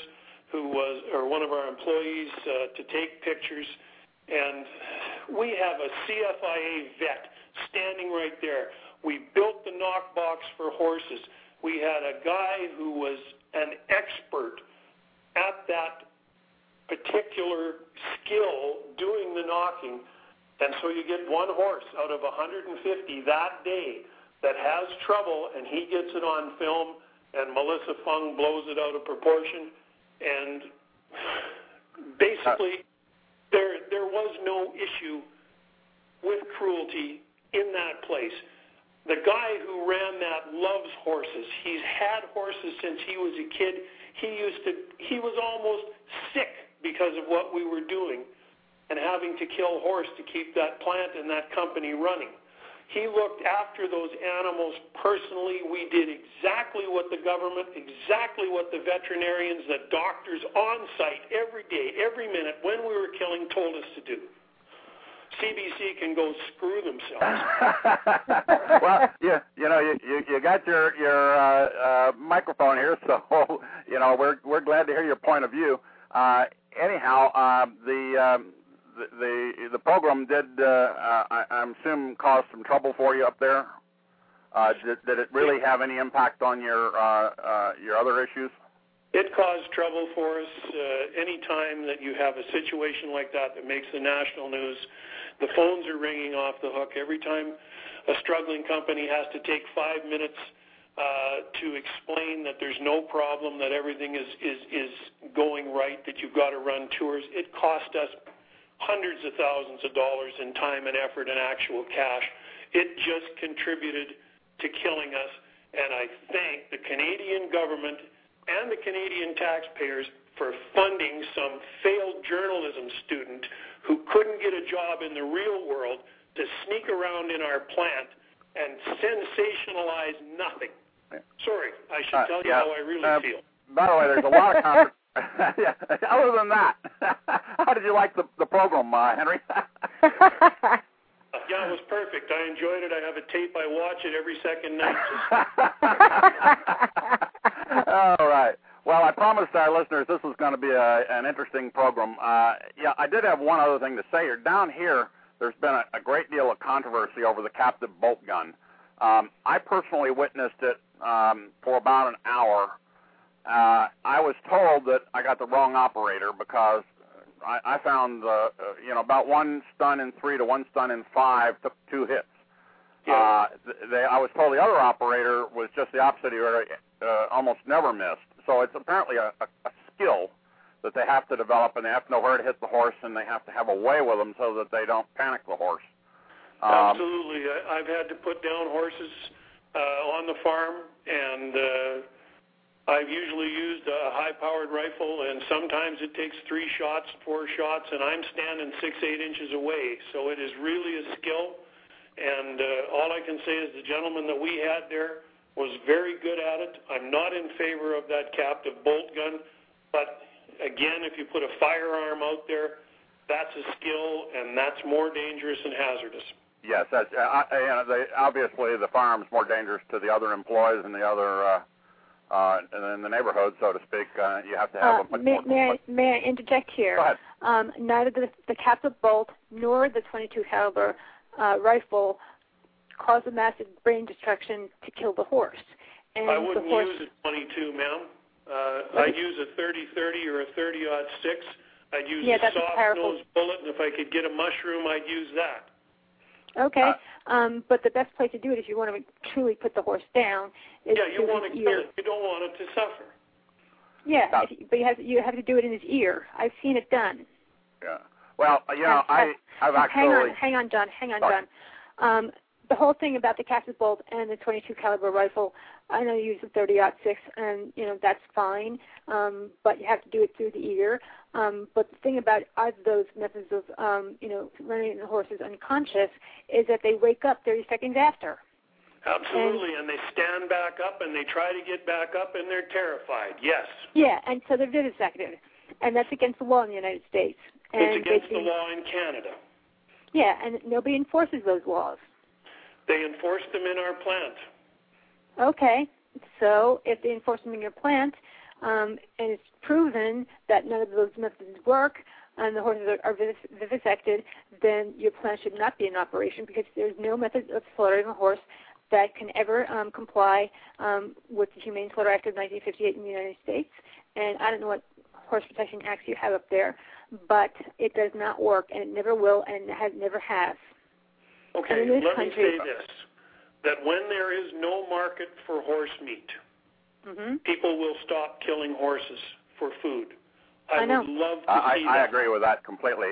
to take pictures, and we have a CFIA vet standing right there. We built the knockbox for horses. We had a guy who was an expert at that particular skill doing the knocking, and so you get one horse out of 150 that day that has trouble, and he gets it on film, and Melissa Fung blows it out of proportion, and basically there was no issue with cruelty in that place. The guy who ran that loves horses. He's had horses since he was a kid. He was almost sick because of what we were doing and having to kill horse to keep that plant and that company running. He looked after those animals personally. We did exactly what the government, exactly what the veterinarians, the doctors on site every day, every minute when we were killing told us to do. CBC can go screw themselves. Well, you got your microphone here, so we're glad to hear your point of view. Anyhow, the program did I'm assuming cause some trouble for you up there. Did it really have any impact on your other issues? It caused trouble for us. Any time that you have a situation like that makes the national news, the phones are ringing off the hook. Every time a struggling company has to take 5 minutes to explain that there's no problem, that everything is going right, that you've got to run tours, it cost us hundreds of thousands of dollars in time and effort and actual cash. It just contributed to killing us, and I thank the Canadian government and the Canadian taxpayers for funding some failed journalism student who couldn't get a job in the real world to sneak around in our plant and sensationalize nothing. Sorry, I should tell you how I really feel. By the way, there's a lot of Yeah. Other than that, how did you like the program, Henry? Yeah, it was perfect. I enjoyed it. I have a tape. I watch it every second night. All right. Well, I promised our listeners this was going to be an interesting program. Yeah, I did have one other thing to say here. Down here, there's been a great deal of controversy over the captive bolt gun. I personally witnessed it for about an hour. I was told that I got the wrong operator because I found, about 1 stun in 3 to 1 stun in 5 took 2 hits. Yeah. I was told the other operator was just the opposite. He almost never missed. So it's apparently a skill that they have to develop, and they have to know where to hit the horse, and they have to have a way with them so that they don't panic the horse. Absolutely. I've had to put down horses on the farm, and I've usually used a high-powered rifle, and sometimes it takes 3 shots, 4 shots, and I'm standing 6-8 inches away. So it is really a skill, and all I can say is the gentleman that we had there was very good at it. I'm not in favor of that captive bolt gun, but again, if you put a firearm out there, that's a skill, and that's more dangerous and hazardous. Yes, that's, obviously the firearm's more dangerous to the other employees and the other in the neighborhood, so to speak. You have to have a much more. May I interject here? Go ahead. Neither the captive bolt nor the .22 caliber rifle cause a massive brain destruction to kill the horse. And I wouldn't the horse, use a .22, ma'am. I'd use a 30-30 or a 30-06. I'd use a soft-nosed bullet, and if I could get a mushroom, I'd use that. Okay, but the best place to do it if you want to truly put the horse down is you want to kill it. You don't want it to suffer. Yeah, but you have to do it in his ear. I've seen it done. Yeah. Well, I've actually... Hang on, John. The whole thing about the captive bolt and the .22 caliber rifle, I know you use a 30-06, and that's fine, but you have to do it through the ear. But the thing about either of those methods of running the horses unconscious is that they wake up 30 seconds after. Absolutely, and they stand back up and they try to get back up and they're terrified. Yes. Yeah, and so they're vivisected, and that's against the law in the United States. And it's against the law in Canada. Yeah, and nobody enforces those laws. They enforce them in our plant. Okay, so if they enforce them in your plant, and it's proven that none of those methods work, and the horses are vivisected, then your plant should not be in operation because there's no method of slaughtering a horse that can ever comply with the Humane Slaughter Act of 1958 in the United States. And I don't know what horse protection acts you have up there, but it does not work, and it never will, and it never has. Okay, let me say this, that when there is no market for horse meat, people will stop killing horses for food. I would love to see that. I agree with that completely.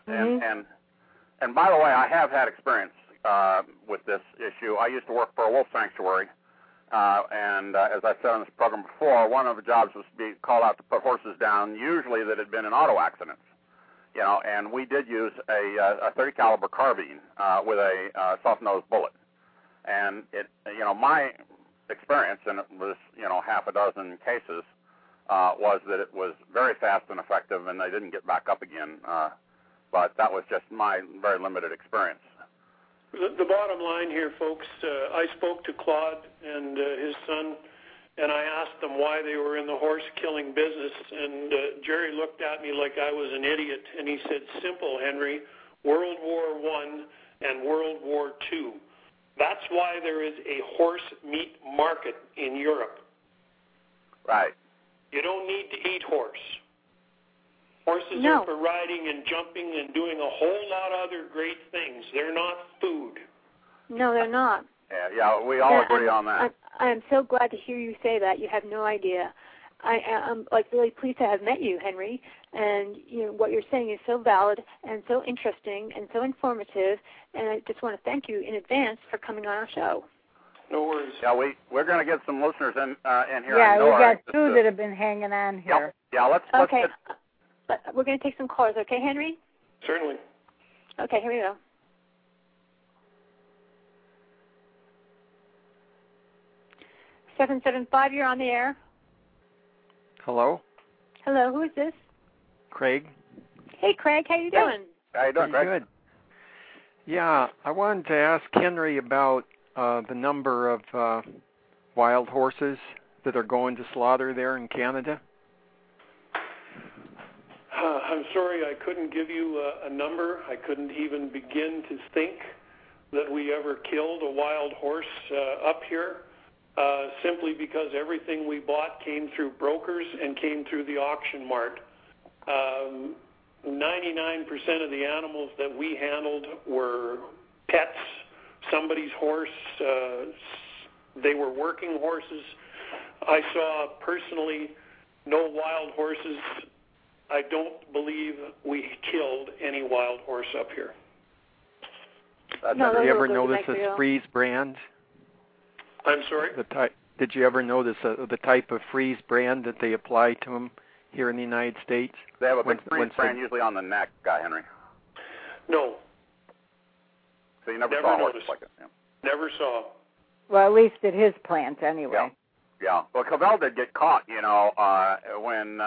And by the way, I have had experience with this issue. I used to work for a wolf sanctuary, and as I said on this program before, one of the jobs was to be called out to put horses down, usually that had been in auto accidents. And we did use a 30 caliber carbine with a soft-nosed bullet. And it, my experience, and it was, half a dozen cases, was that it was very fast and effective, and they didn't get back up again. But that was just my very limited experience. The bottom line here, folks, I spoke to Claude and his son, and I asked them why they were in the horse-killing business, and Jerry looked at me like I was an idiot, and he said, simple, Henry, World War I and World War II. That's why there is a horse meat market in Europe. Right. You don't need to eat horse. Horses No. are for riding and jumping and doing a whole lot of other great things. They're not food. No, they're not. Yeah, we all agree on that. I am so glad to hear you say that. You have no idea. I'm really pleased to have met you, Henry. And what you're saying is so valid and so interesting and so informative. And I just want to thank you in advance for coming on our show. No worries. Yeah, we're going to get some listeners in here. Yeah, we got two that have been hanging on here. Yeah, let's okay. get... But we're going to take some callers, okay, Henry? Certainly. Okay, here we go. (775), you're on the air. Hello? Hello, who is this? Craig. Hey, Craig, how you doing? How you doing, Craig? Good. Yeah, I wanted to ask Henry about the number of wild horses that are going to slaughter there in Canada. I'm sorry I couldn't give you a number. I couldn't even begin to think that we ever killed a wild horse up here, simply because everything we bought came through brokers and came through the auction mart. 99% of the animals that we handled were pets, somebody's horse. They were working horses. I saw personally no wild horses. I don't believe we killed any wild horse up here. No, Did you ever those are notice Mexico. a freeze brand? I'm sorry? Did you ever notice the type of freeze brand that they apply to them here in the United States? They have a big freeze brand usually on the neck, Henry. No. So you never Never saw horses noticed. like it. Yeah. Never saw. Well, at least at his plant, anyway. Yeah. Well, Cavell did get caught, when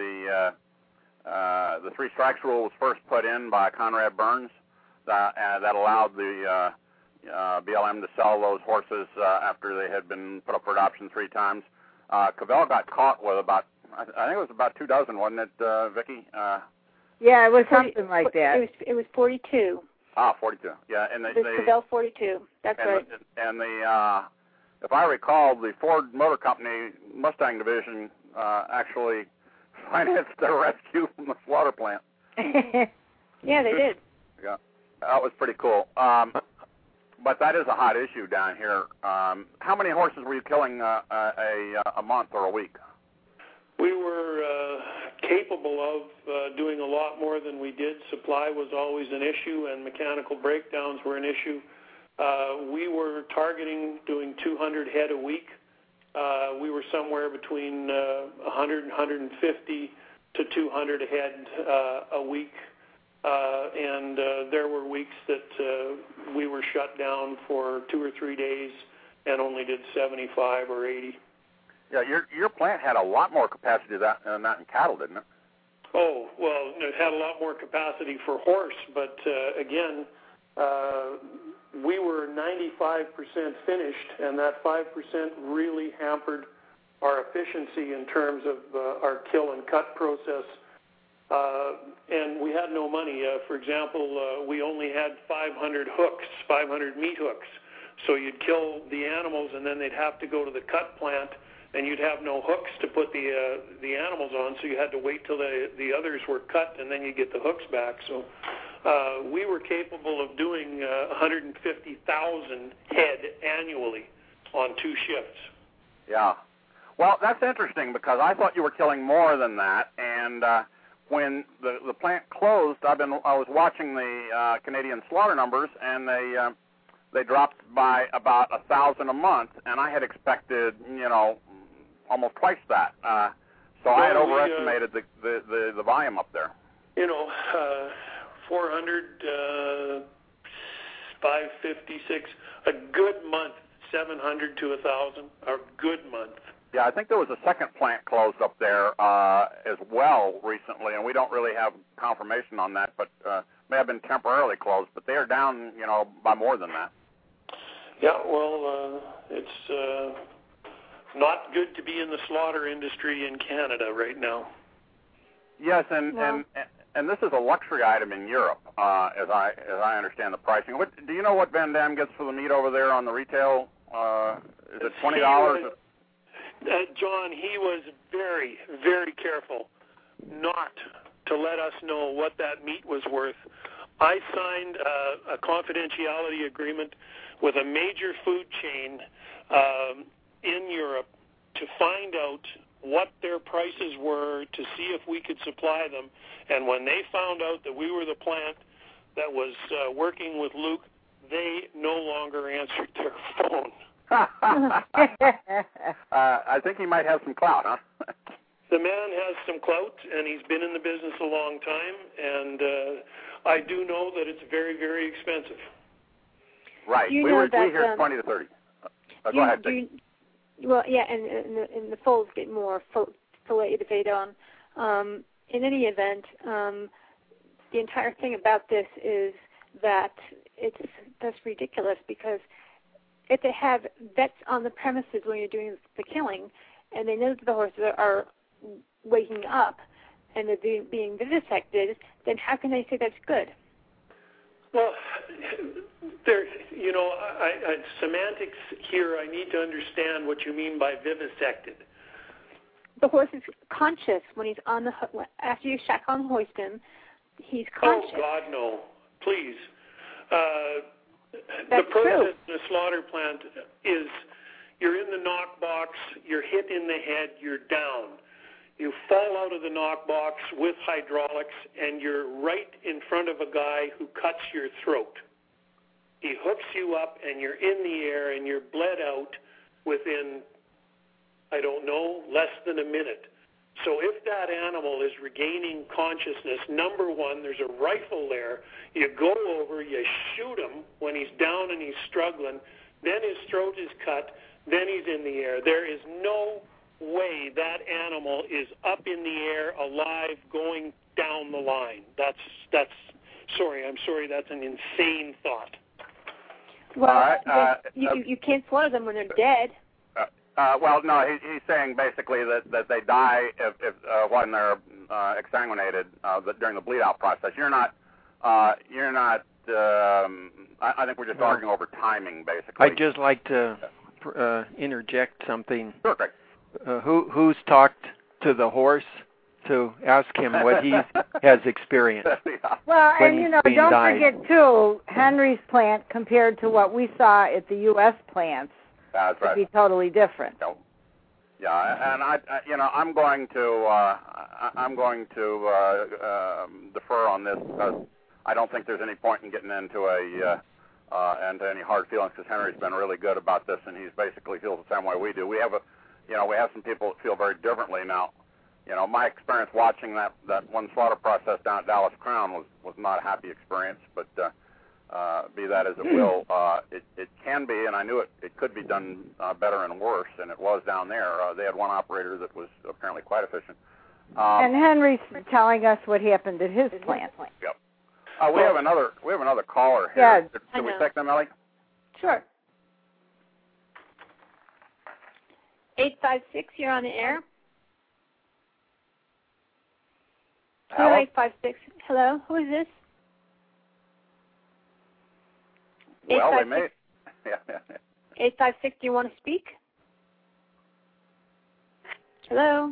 the three strikes rule was first put in by Conrad Burns. That allowed the BLM to sell those horses after they had been put up for adoption 3 times. Cavell got caught with about, I think it was about 2 dozen, wasn't it, Vicki? Yeah, it was something like that. It was 42. 42. Yeah, and It was Cavell 42. That's right. And the if I recall, the Ford Motor Company Mustang division actually financed their rescue from the slaughter plant. Yeah, they did. Yeah, that was pretty cool. But that is a hot issue down here. How many horses were you killing a month or a week? We were capable of doing a lot more than we did. Supply was always an issue, and mechanical breakdowns were an issue. We were targeting doing 200 head a week. We were somewhere between 100 and 150 to 200 head a week. And there were weeks that we were shut down for 2 or 3 days and only did 75 or 80. Yeah, your plant had a lot more capacity than that in cattle, didn't it? Oh, well, it had a lot more capacity for horse, but again, we were 95% finished, and that 5% really hampered our efficiency in terms of our kill and cut process. And we had no money. For example, we only had 500 hooks, 500 meat hooks. So you'd kill the animals, and then they'd have to go to the cut plant, and you'd have no hooks to put the animals on, so you had to wait till the others were cut, and then you get the hooks back. So we were capable of doing 150,000 head annually on 2 shifts. Yeah. Well, that's interesting because I thought you were killing more than that, and when the plant closed, I was watching the Canadian slaughter numbers, and they dropped by about 1,000 a month, and I had expected, almost twice that. So I had overestimated the volume up there. 400, 556, a good month, 700 to 1,000, a good month. Yeah, I think there was a second plant closed up there as well recently, and we don't really have confirmation on that, but may have been temporarily closed, but they are down, by more than that. Yeah, well, it's not good to be in the slaughter industry in Canada right now. Yes, and this is a luxury item in Europe, as I understand the pricing. Do you know what Van Dam gets for the meat over there on the retail? Is it $20? John, he was very, very careful not to let us know what that meat was worth. I signed a confidentiality agreement with a major food chain in Europe to find out what their prices were to see if we could supply them. And when they found out that we were the plant that was working with Luke, they no longer answered their phone. I think he might have some clout, huh? The man has some clout, and he's been in the business a long time, and I do know that it's very, very expensive. Right. We hear 20 to 30. Go ahead. Well, yeah, and the foals get more filleted on. In any event, the entire thing about this is that that's ridiculous, because if they have vets on the premises when you're doing the killing, and they know that the horses are waking up and they're being vivisected, then how can they say that's good? Well, semantics here, I need to understand what you mean by vivisected. The horse is conscious when he's on the after you shackle and hoist him. He's conscious. Oh God, no! Please. That's the process true. in a slaughter plant is you're in the knock box, you're hit in the head, you're down. You fall out of the knock box with hydraulics, and you're right in front of a guy who cuts your throat. He hooks you up, and you're in the air, and you're bled out within, I don't know, less than a minute. So if that animal is regaining consciousness, number one, there's a rifle there. You go over, you shoot him when he's down and he's struggling. Then his throat is cut. Then he's in the air. There is no way that animal is up in the air, alive, going down the line. I'm sorry, that's an insane thought. Well, you can't slaughter them when they're dead. Well, no, he's saying basically that they die if when they're exsanguinated during the bleed-out process. I think we're just arguing over timing, basically. I'd just like to interject something. Sure, Greg. Who's talked to the horse to ask him what he has experienced? Well, and don't forget too, Henry's plant compared to what we saw at the U.S. plants That's right. would be totally different. Yeah, and I'm going to defer on this because I don't think there's any point in getting into any hard feelings, because Henry's been really good about this, and he's basically feels the same way we do. We have some people that feel very differently now. My experience watching that one slaughter process down at Dallas Crown was not a happy experience, but be that as it will, it can be, and I knew it could be done better and worse, and it was down there. They had one operator that was apparently quite efficient. And Henry's telling us what happened at his plant. Yep. We have another caller here. Yeah, Should we take them, Ellie? Sure. 856, you're on the air. Hello? 856. Hello, who is this? Well, they may. Yeah. 856, do you want to speak? Hello?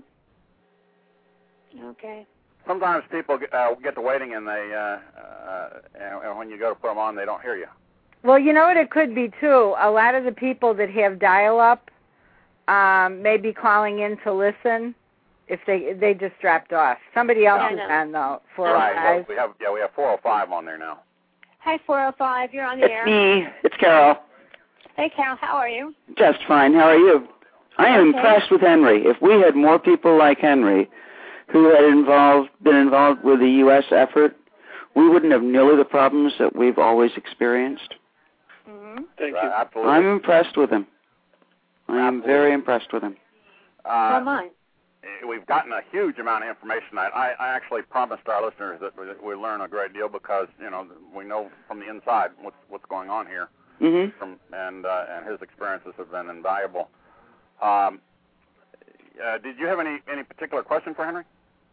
Okay. Sometimes people get to waiting, and and when you go to put them on, they don't hear you. Well, you know what it could be, too? A lot of the people that have dial-up may be calling in to listen if they just dropped off. Somebody else is on, though. 405. Right. Well, we have 405 on there now. Hi, 405. You're on the air. It's me. It's Carol. Hey, Carol. How are you? Just fine. How are you? I am impressed with Henry. If we had more people like Henry who had been involved with the U.S. effort, we wouldn't have nearly the problems that we've always experienced. Mm-hmm. Thank you. Absolutely. I'm impressed with him. I am very impressed with him. So am I. We've gotten a huge amount of information. I actually promised our listeners that we learn a great deal because we know from the inside what's going on here, and his experiences have been invaluable. Did you have any particular question for Henry?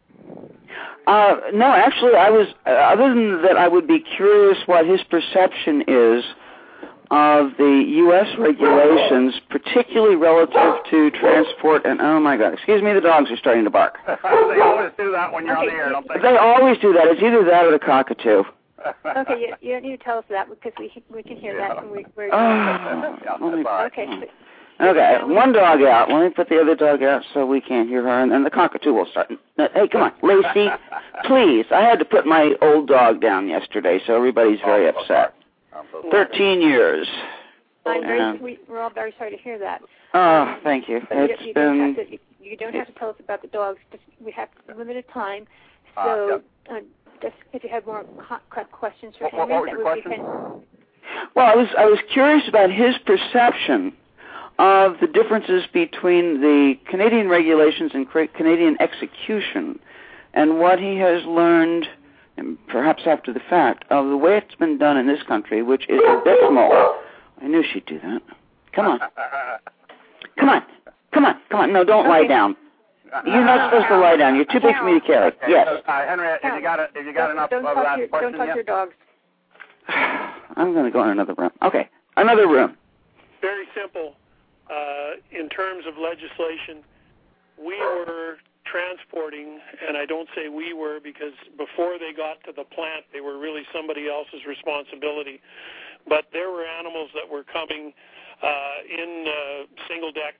No, actually, I was. Other than that, I would be curious what his perception is of the U.S. regulations, particularly relative to transport and, oh my God, excuse me, the dogs are starting to bark. They always do that when you're on the air, don't they? They always do that. It's either that or the cockatoo. Okay, you don't need to tell us that because we can hear that. And we're okay. Okay, one dog out. Let me put the other dog out so we can't hear her, and then the cockatoo will start. Hey, come on, Lacey, please. I had to put my old dog down yesterday, so everybody's very upset. 13 years. We're all very sorry to hear that. Oh, thank you. You don't have to tell us about the dogs. We have limited time. So, just if you have more questions for Henry, what was your question? Well, I was curious about his perception of the differences between the Canadian regulations and Canadian execution and what he has learned, and perhaps after the fact, of the way it's been done in this country, which is abysmal. I knew she'd do that. Come on. Come on. Come on. Come on. No, don't lie down. You're not supposed to lie down. You're too big for me to carry. Okay. Yes. Henry, have you got enough of that question Don't touch your dogs. I'm going to go in another room. Okay. Another room. Very simple. In terms of legislation, we were transporting, and I don't say we were because before they got to the plant, they were really somebody else's responsibility. But there were animals that were coming in single-deck,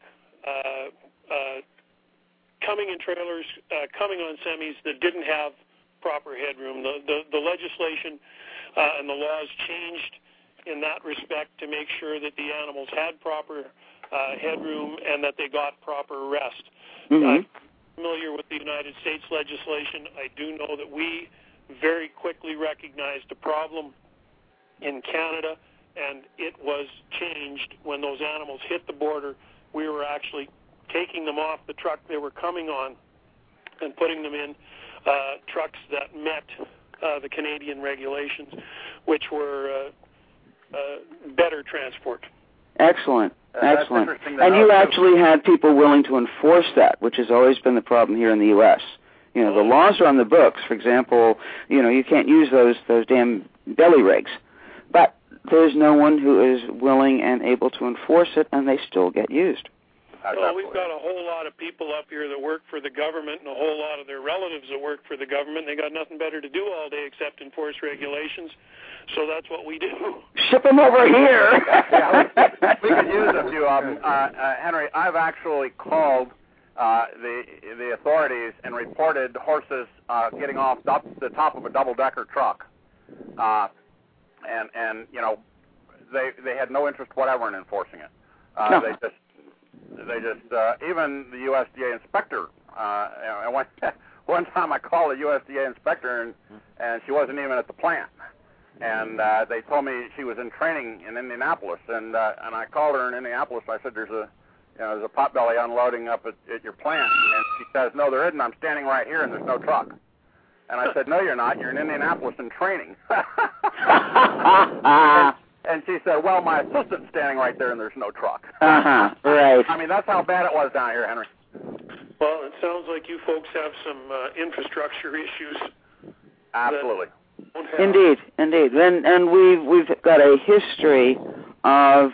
coming in trailers, coming on semis that didn't have proper headroom. The legislation and the laws changed in that respect to make sure that the animals had proper headroom and that they got proper rest. I'm familiar with the United States legislation. I do know that we very quickly recognized a problem in Canada, and it was changed when those animals hit the border. We were actually taking them off the truck they were coming on and putting them in trucks that met the Canadian regulations, which were better transport. Excellent. Excellent. And you actually had people willing to enforce that, which has always been the problem here in the U.S. You know, the laws are on the books. For example, you know, you can't use those damn belly rigs. But there's no one who is willing and able to enforce it, and they still get used. Well, we've got a whole lot of people up here that work for the government and a whole lot of their relatives that work for the government. They got nothing better to do all day except enforce regulations. So that's what we do. Ship them over here. We could use a few of them. Henry, I've actually called the authorities and reported horses getting off the top of a double-decker truck. And you know, they had no interest whatever in enforcing it. No. They just even the USDA inspector. One time I called a USDA inspector and she wasn't even at the plant, and they told me she was in training in Indianapolis, and I called her in Indianapolis. I said, there's a potbelly unloading up at your plant, and she says, no, there isn't. I'm standing right here, and there's no truck. And I said, no, you're not. You're in Indianapolis in training. And she said, well, my assistant's standing right there, and there's no truck. Right. I mean, that's how bad it was down here, Henry. Well, it sounds like you folks have some infrastructure issues. Absolutely. Indeed. And we've got a history of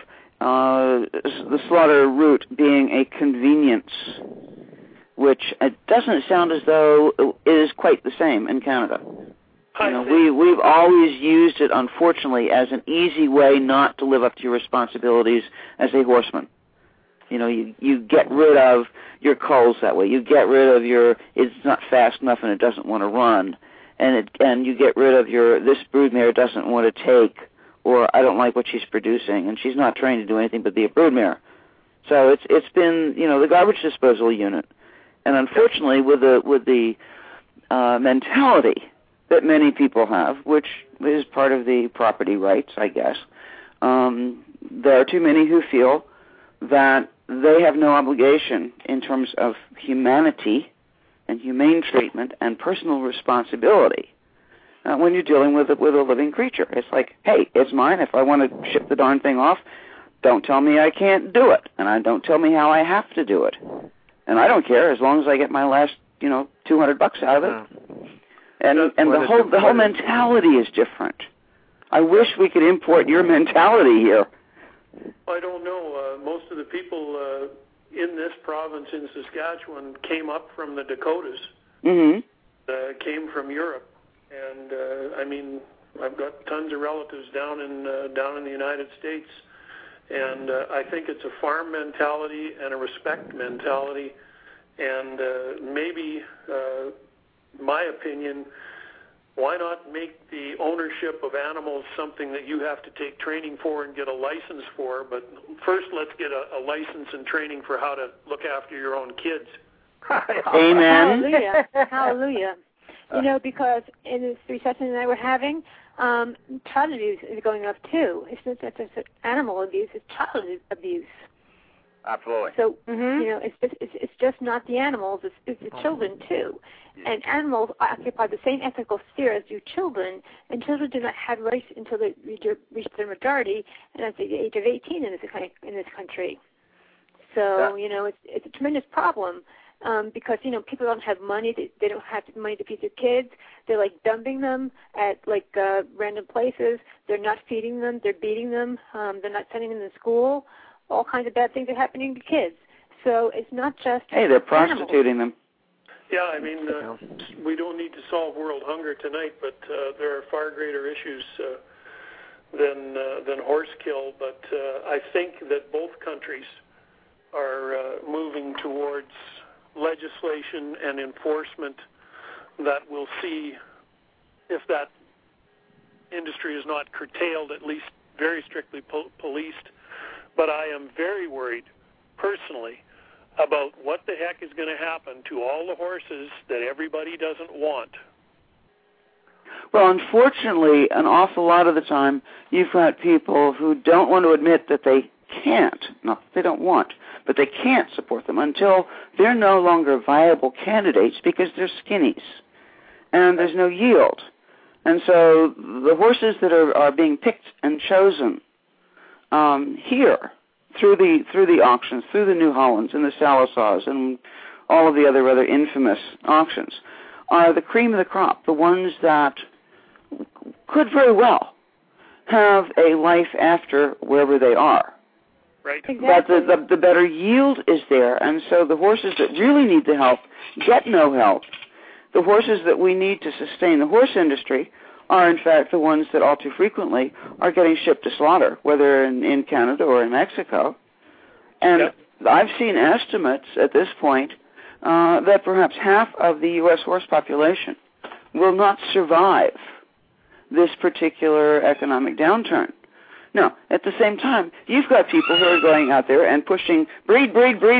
the slaughter route being a convenience, which it doesn't sound as though it is quite the same in Canada. You know, we've always used it, unfortunately, as an easy way not to live up to your responsibilities as a horseman. You know, you get rid of your culls that way. You get rid of it's not fast enough and it doesn't want to run, and you get rid of this broodmare doesn't want to take, or I don't like what she's producing, and she's not trained to do anything but be a broodmare. So it's been, you know, the garbage disposal unit, and unfortunately with the mentality that many people have, which is part of the property rights, I guess. There are too many who feel that they have no obligation in terms of humanity and humane treatment and personal responsibility when you're dealing with a living creature. It's like, hey, it's mine. If I want to ship the darn thing off, don't tell me I can't do it, and don't tell me how I have to do it. And I don't care as long as I get my last, $200 out of it. And the whole mentality is different. I wish we could import your mentality here. I don't know. Most of the people in this province in Saskatchewan came up from the Dakotas. Came from Europe, and I mean, I've got tons of relatives down in the United States, and I think it's a farm mentality and a respect mentality, and maybe. My opinion, why not make the ownership of animals something that you have to take training for and get a license for? But first, let's get a license and training for how to look after your own kids. Amen. Hallelujah. Hallelujah. You know, because in this recession that we're having, child abuse is going up too. It's not just animal abuse, it's child abuse. Absolutely. So it's just not the animals; it's the children too. And animals occupy the same ethical sphere as do children, and children do not have rights until they reach their majority, and at the age of 18 in this country. So it's a tremendous problem. Because people don't have money, they don't have money to feed their kids. They're like dumping them at random places. They're not feeding them. They're beating them. They're not sending them to school. All kinds of bad things are happening to kids. So it's not just they're prostituting them. Yeah, I mean, we don't need to solve world hunger tonight, but there are far greater issues than horse kill. But I think that both countries are moving towards legislation and enforcement that will see if that industry is not curtailed, at least very strictly policed. But I am very worried, personally, about what the heck is going to happen to all the horses that everybody doesn't want. Well, unfortunately, an awful lot of the time, you've got people who don't want to admit that they can't, not they don't want, but they can't support them until they're no longer viable candidates because they're skinnies and there's no yield. And so the horses that are being picked and chosen here through the auctions, through the New Hollands and the Sallisaws and all of the other rather infamous auctions, are the cream of the crop, the ones that could very well have a life after wherever they are. Right. Exactly. But the better yield is there, and so the horses that really need the help get no help. The horses that we need to sustain the horse industry are, in fact, the ones that all too frequently are getting shipped to slaughter, whether in Canada or in Mexico. And I've seen estimates at this point that perhaps half of the U.S. horse population will not survive this particular economic downturn. Now, at the same time, you've got people who are going out there and pushing breed.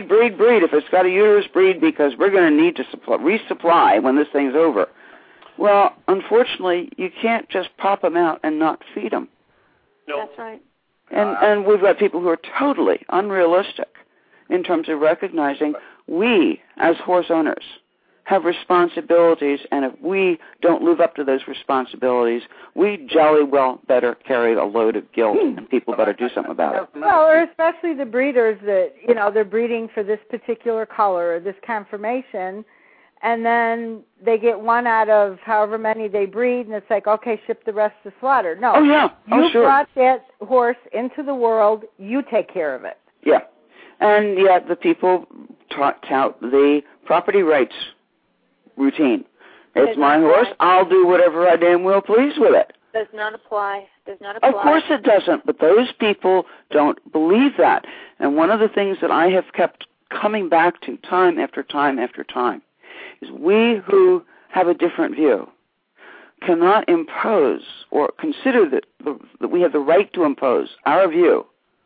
If it's got a uterus, breed, because we're going to need to resupply when this thing's over. Well, unfortunately, you can't just pop them out and not feed them. No. That's right. And we've got people who are totally unrealistic in terms of recognizing we, as horse owners, have responsibilities, and if we don't live up to those responsibilities, we jolly well better carry a load of guilt, and people better do something about it. Well, or especially the breeders that, they're breeding for this particular color or this conformation, and then they get one out of however many they breed, and it's like, okay, ship the rest to slaughter. No. Oh, yeah. You sure. brought that horse into the world. You take care of it. Yeah. And yet the people tout the property rights routine. It's my horse. I'll do whatever I damn well please with it. Does not apply. Of course it doesn't, but those people don't believe that. And one of the things that I have kept coming back to time after time after time is we who have a different view cannot impose or consider that we have the right to impose our view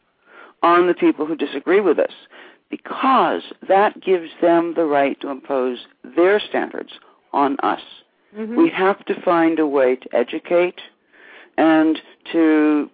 on the people who disagree with us, because that gives them the right to impose their standards on us. Mm-hmm. We have to find a way to educate and to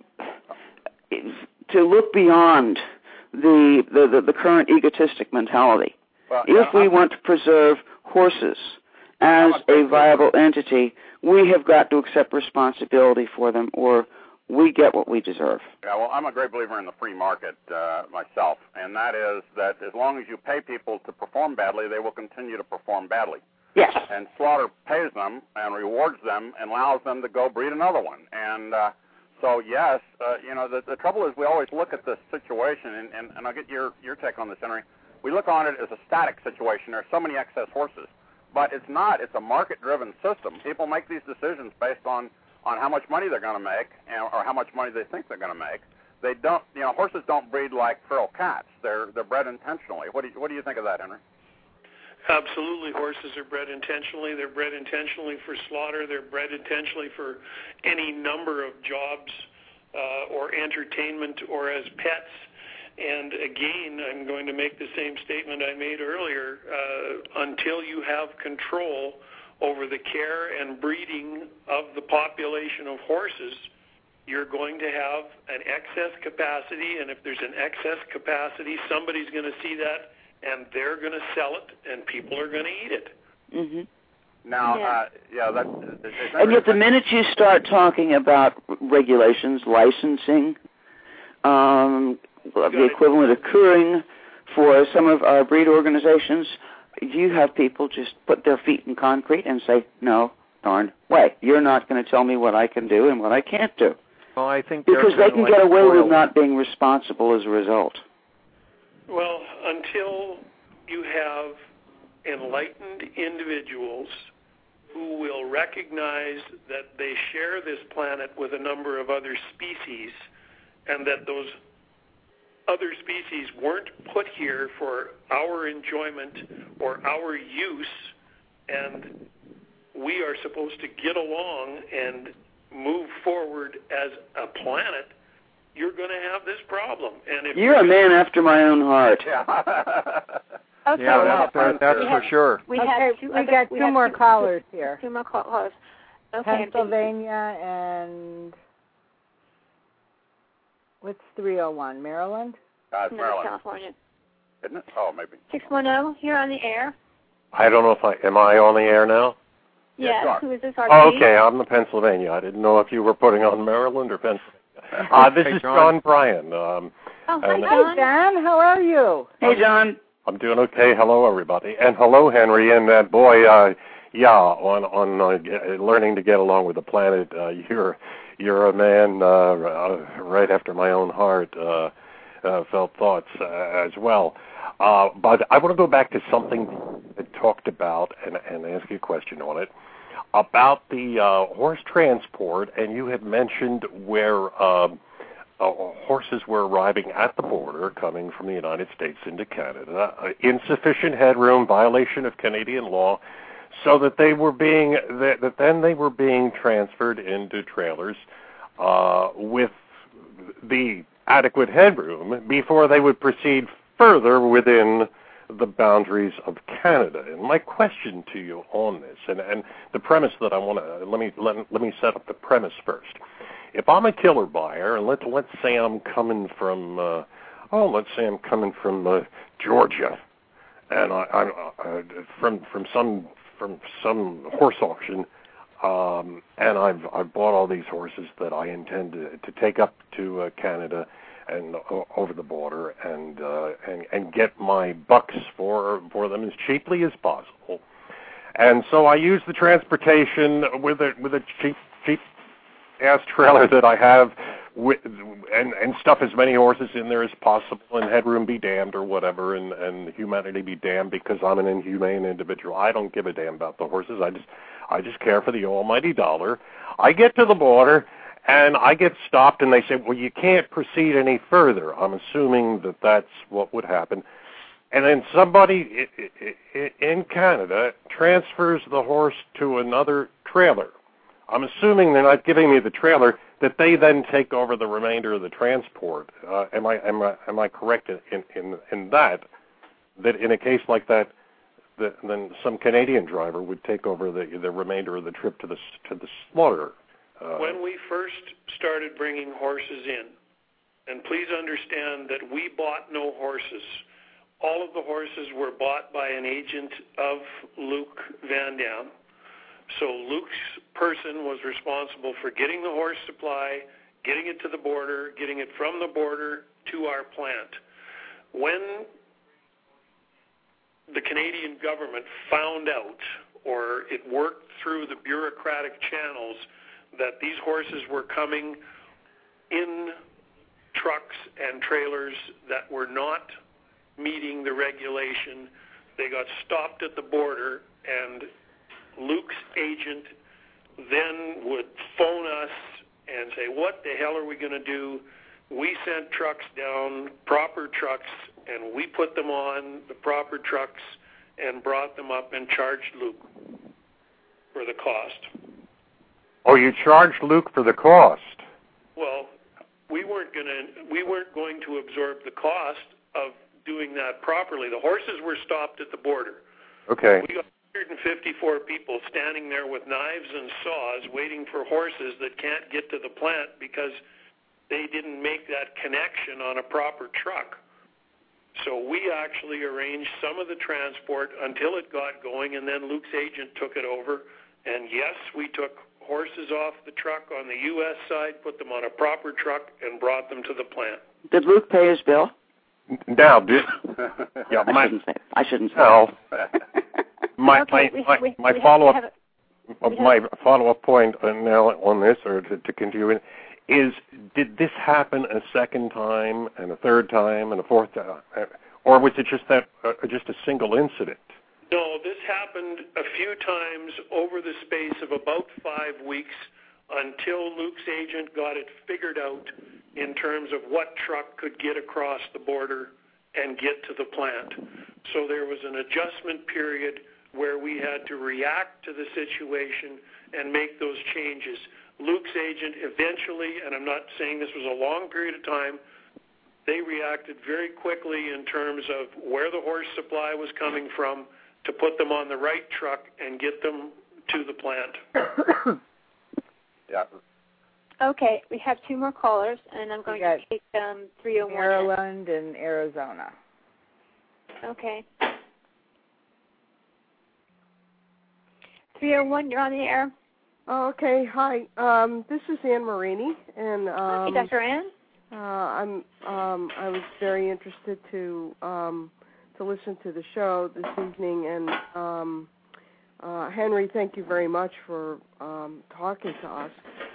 look beyond the current egotistic mentality. Well, if we want to preserve horses as a viable entity, we have got to accept responsibility for them, or we get what we deserve. Yeah, well, I'm a great believer in the free market myself, and that is that as long as you pay people to perform badly, they will continue to perform badly. Yes. And slaughter pays them and rewards them and allows them to go breed another one. And so, yes, the trouble is we always look at this situation, and I'll get your take on this, Henry. We look on it as a static situation. There are so many excess horses. But it's not. It's a market-driven system. People make these decisions based on how much money they're going to make or how much money they think they're going to make. They don't, horses don't breed like feral cats. They're bred intentionally. What do you think of that, Henry? Absolutely. Horses are bred intentionally. They're bred intentionally for slaughter. They're bred intentionally for any number of jobs or entertainment or as pets. And again, I'm going to make the same statement I made earlier. Until you have control over the care and breeding of the population of horses, you're going to have an excess capacity, and if there's an excess capacity, somebody's going to see that, and they're going to sell it, and people are going to eat it. Mm-hmm. Now, and yet the minute you start talking about regulations, licensing, the equivalent occurring for some of our breed organizations, you have people just put their feet in concrete and say, no, darn way. You're not going to tell me what I can do and what I can't do. Well, I think because they can get away with not being responsible as a result. Well, until you have enlightened individuals who will recognize that they share this planet with a number of other species and that those other species weren't put here for our enjoyment or our use, and we are supposed to get along and move forward as a planet, you're going to have this problem. And if you're a man after my own heart. Yeah. Okay, yeah, that's for sure. We got two more callers here. Two more callers. Okay. Pennsylvania and what's 301? Maryland? It's Maryland. California. Isn't it? Oh, maybe. 610, you're on the air. I don't know if am I on the air now? Yes. Yes, Who is this? RT? Oh, okay, I'm the Pennsylvania. I didn't know if you were putting on Maryland or Pennsylvania. This is John Bryan. Hi, John. How are you? Hey, John. I'm doing okay. Hello, everybody, and hello, Henry. And that boy, on learning to get along with the planet. You're a man right after my own heart. Felt thoughts as well. But I want to go back to something that talked about and ask you a question on it about the horse transport. And you had mentioned where horses were arriving at the border, coming from the United States into Canada, insufficient headroom, violation of Canadian law, so that they were being then they were being transferred into trailers with the adequate headroom before they would proceed further within the boundaries of Canada. And my question to you on this, and the premise that I want to let me set up the premise first. If I'm a killer buyer, and let's say I'm coming from Georgia, and I'm from some horse auction, and I've bought all these horses that I intend to take up to Canada and over the border and get my bucks for them as cheaply as possible. And so I use the transportation with a cheap ass trailer that I have and stuff as many horses in there as possible, and headroom be damned or whatever, and humanity be damned, because I'm an inhumane individual. I don't give a damn about the horses. I just care for the almighty dollar. I get to the border and I get stopped, and they say, well, you can't proceed any further. I'm assuming that that's what would happen. And then somebody in Canada transfers the horse to another trailer. I'm assuming they're not giving me the trailer, that they then take over the remainder of the transport. Am I correct in that in a case like that, then some Canadian driver would take over the remainder of the trip to the slaughter? When we first started bringing horses in, and please understand that we bought no horses. All of the horses were bought by an agent of Luc Van Dam. So Luc's person was responsible for getting the horse supply, getting it to the border, getting it from the border to our plant. When the Canadian government found out, or it worked through the bureaucratic channels, that these horses were coming in trucks and trailers that were not meeting the regulation, they got stopped at the border, and Luc's agent then would phone us and say, what the hell are we going to do? We sent trucks down, proper trucks, and we put them on the proper trucks and brought them up and charged Luc for the cost. Oh, you charged Luc for the cost? Well, we weren't going to absorb the cost of doing that properly. The horses were stopped at the border. Okay. We got 154 people standing there with knives and saws waiting for horses that can't get to the plant because they didn't make that connection on a proper truck. So we actually arranged some of the transport until it got going, and then Luke's agent took it over. And yes, we took horses off the truck on the U.S. side, put them on a proper truck, and brought them to the plant. Did Luke pay his bill? Now, I shouldn't say. No. My follow-up point now on this, or to continue in, is did this happen a second time and a third time and a fourth time, or was it just a single incident? No, this happened a few times over the space of about 5 weeks until Luke's agent got it figured out in terms of what truck could get across the border and get to the plant. So there was an adjustment period where we had to react to the situation and make those changes. Luke's agent eventually, and I'm not saying this was a long period of time, they reacted very quickly in terms of where the horse supply was coming from to put them on the right truck and get them to the plant. Yeah. Okay, we have 2 more callers, and I'm going to take 301. Maryland and Arizona. Okay. 301, you're on the air. Oh, okay. Hi. This is Ann Marini, and Hi, Dr. Ann. I was very interested to listen to the show this evening, and Henry, thank you very much for talking to us.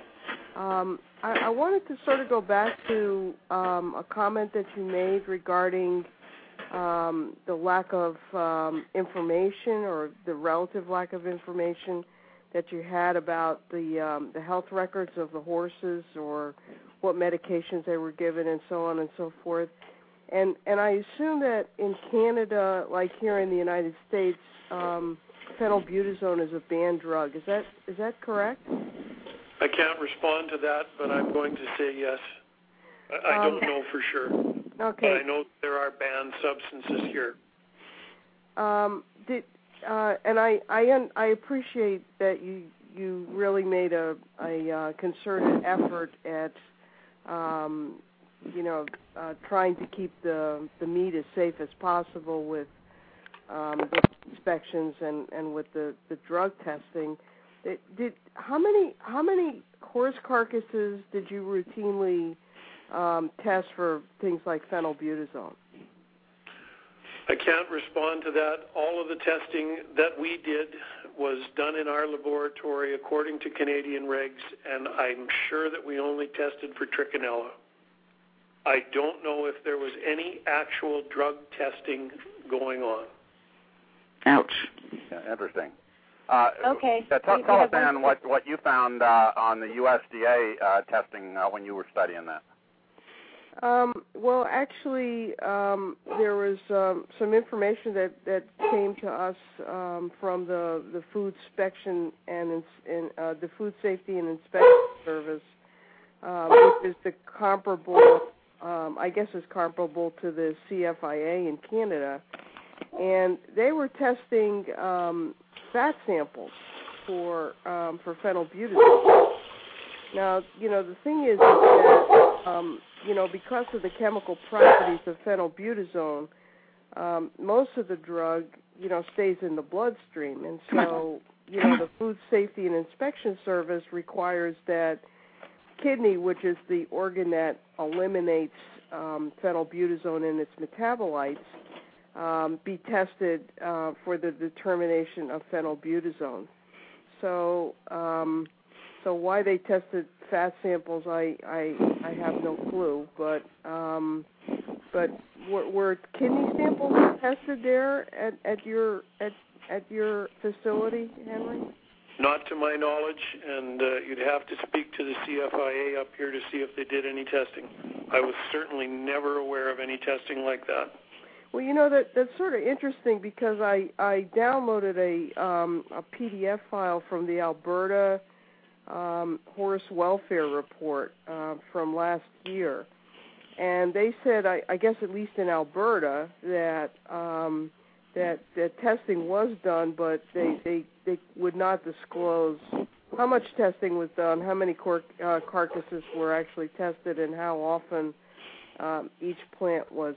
I wanted to sort of go back to a comment that you made regarding the lack of information, or the relative lack of information that you had about the health records of the horses, or what medications they were given, and so on and so forth. And I assume that in Canada, like here in the United States, phenylbutazone is a banned drug. Is that correct? I can't respond to that, but I'm going to say yes. I don't know for sure. Okay. But I know there are banned substances here. And I appreciate that you really made a concerted effort at trying to keep the meat as safe as possible with inspections and with the drug testing. How many horse carcasses did you routinely test for things like phenylbutazone? I can't respond to that. All of the testing that we did was done in our laboratory according to Canadian regs, and I'm sure that we only tested for trichinella. I don't know if there was any actual drug testing going on. Ouch. Yeah, interesting. Okay. Tell us, Ann, what you found on the USDA testing when you were studying that. Well, actually, there was some information that came to us from the Food Inspection and the Food Safety and Inspection Service, which is the comparable, I guess, is comparable to the CFIA in Canada, and they were testing fat samples for phenylbutazone. Now, the thing is that, because of the chemical properties of phenylbutazone, most of the drug, stays in the bloodstream. And so, the Food Safety and Inspection Service requires that kidney, which is the organ that eliminates phenylbutazone in its metabolites, be tested for the determination of phenylbutazone. So why they tested fat samples, I have no clue. But were kidney samples tested there at your facility, Henry? Not to my knowledge, and you'd have to speak to the CFIA up here to see if they did any testing. I was certainly never aware of any testing like that. Well, that's sort of interesting because I downloaded a PDF file from the Alberta Horse Welfare Report from last year, and they said, I guess at least in Alberta, that that testing was done, but they would not disclose how much testing was done, how many carcasses were actually tested, and how often each plant was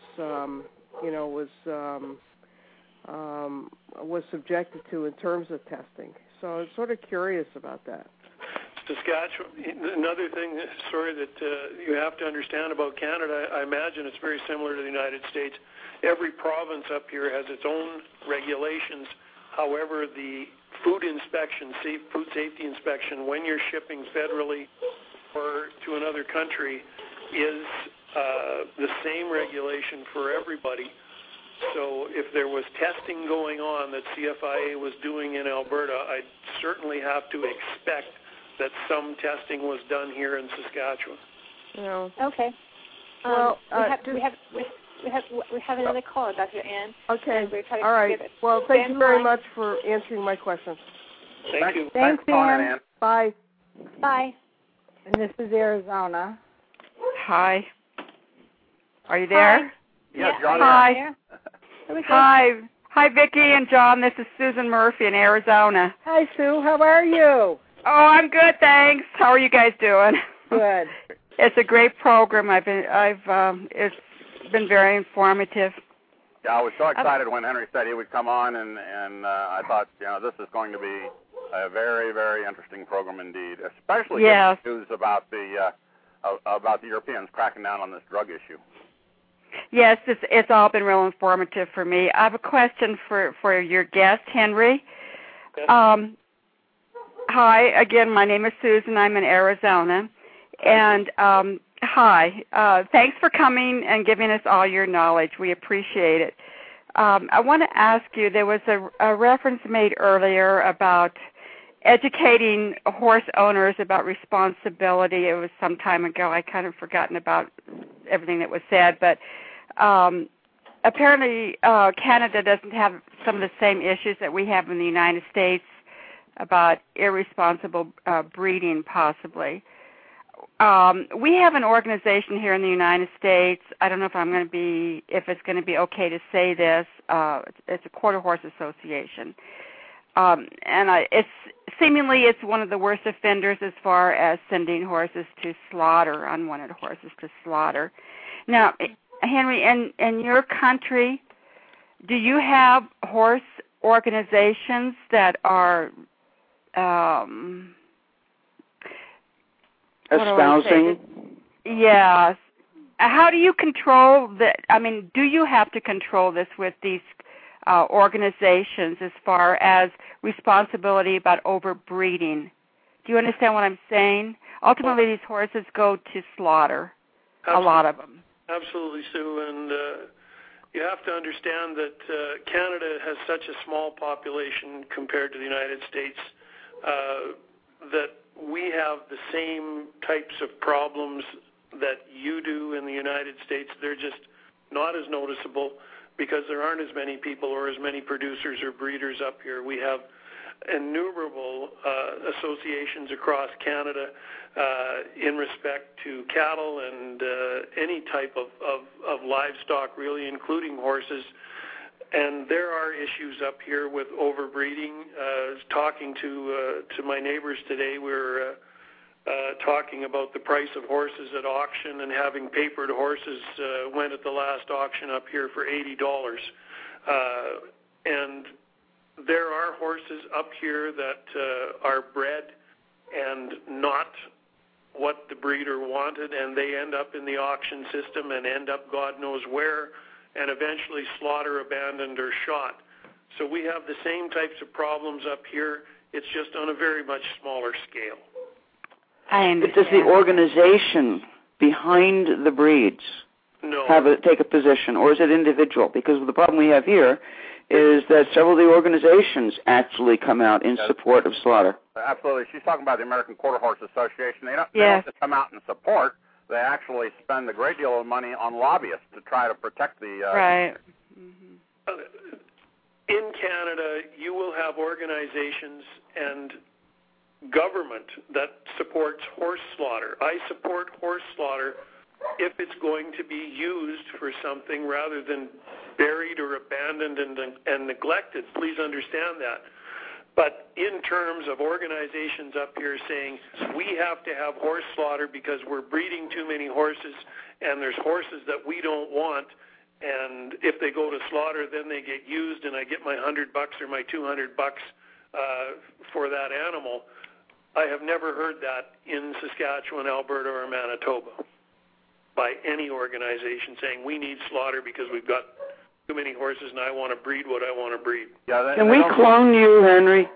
subjected to in terms of testing. So I was sort of curious about that. Saskatchewan, another thing, that you have to understand about Canada, I imagine it's very similar to the United States. Every province up here has its own regulations. However, the food safety inspection, when you're shipping federally or to another country, is the same regulation for everybody. So if there was testing going on that CFIA was doing in Alberta, I'd certainly have to expect that some testing was done here in Saskatchewan. No. Okay. Well, we have another caller, Dr. Ann. Okay. All right. Well, thank you very much for answering my questions. Thank you. Thanks, Ann. Bye. Bye. And this is Arizona. Hi. Are you there? Yes, Yeah, John. Hi. Hi, Vicki and John. This is Susan Murphy in Arizona. Hi, Sue. How are you? Oh, I'm good, thanks. How are you guys doing? Good. It's a great program. It's been very informative. Yeah, I was so excited when Henry said he would come on, and I thought, this is going to be a very, very interesting program indeed, especially Yes. news about the Europeans cracking down on this drug issue. Yes, it's all been real informative for me. I have a question for your guest, Henry. Yes. Hi, again, my name is Susan. I'm in Arizona. And hi, thanks for coming and giving us all your knowledge. We appreciate it. I want to ask you, there was a reference made earlier about educating horse owners about responsibility. It was some time ago. I kind of forgotten about everything that was said, but apparently Canada doesn't have some of the same issues that we have in the United States about irresponsible breeding, possibly. We have an organization here in the United States. I don't know if it's going to be okay to say this. It's a quarter horse association, and it's one of the worst offenders as far as sending horses to slaughter, unwanted horses to slaughter. Now, Henry, in your country, do you have horse organizations that are espousing? Yes. How do you control that? I mean, do you have to control this with these organizations as far as responsibility about overbreeding? Do you understand what I'm saying? Ultimately, these horses go to slaughter, Absolutely. A lot of them. Absolutely, Sue, and you have to understand that Canada has such a small population compared to the United States that we have the same types of problems that you do in the United States. They're just not as noticeable because there aren't as many people or as many producers or breeders up here. We have innumerable associations across Canada in respect to cattle and any type of livestock, really, including horses. And there are issues up here with overbreeding. Talking to my neighbors today, we're talking about the price of horses at auction, and having papered horses went at the last auction up here for $80. And there are horses up here that are bred and not what the breeder wanted, and they end up in the auction system and end up God knows where, and eventually slaughter, abandoned, or shot. So we have the same types of problems up here. It's just on a very much smaller scale. I understand. But does the organization behind the breeds take a position, or is it individual? Because the problem we have here is that several of the organizations actually come out in support of slaughter. Absolutely. She's talking about the American Quarter Horse Association. They don't just come out and support. They actually spend a great deal of money on lobbyists to try to protect the... Right. In Canada, you will have organizations and government that supports horse slaughter. I support horse slaughter if it's going to be used for something rather than buried or abandoned abandoned and neglected. Please understand that. But in terms of organizations up here saying we have to have horse slaughter because we're breeding too many horses and there's horses that we don't want, and if they go to slaughter, then they get used and I get my $100 or my $200 for that animal. I have never heard that in Saskatchewan, Alberta, or Manitoba by any organization saying we need slaughter because we've got too many horses and I want to breed what I want to breed. Yeah, Can we clone you, Henry?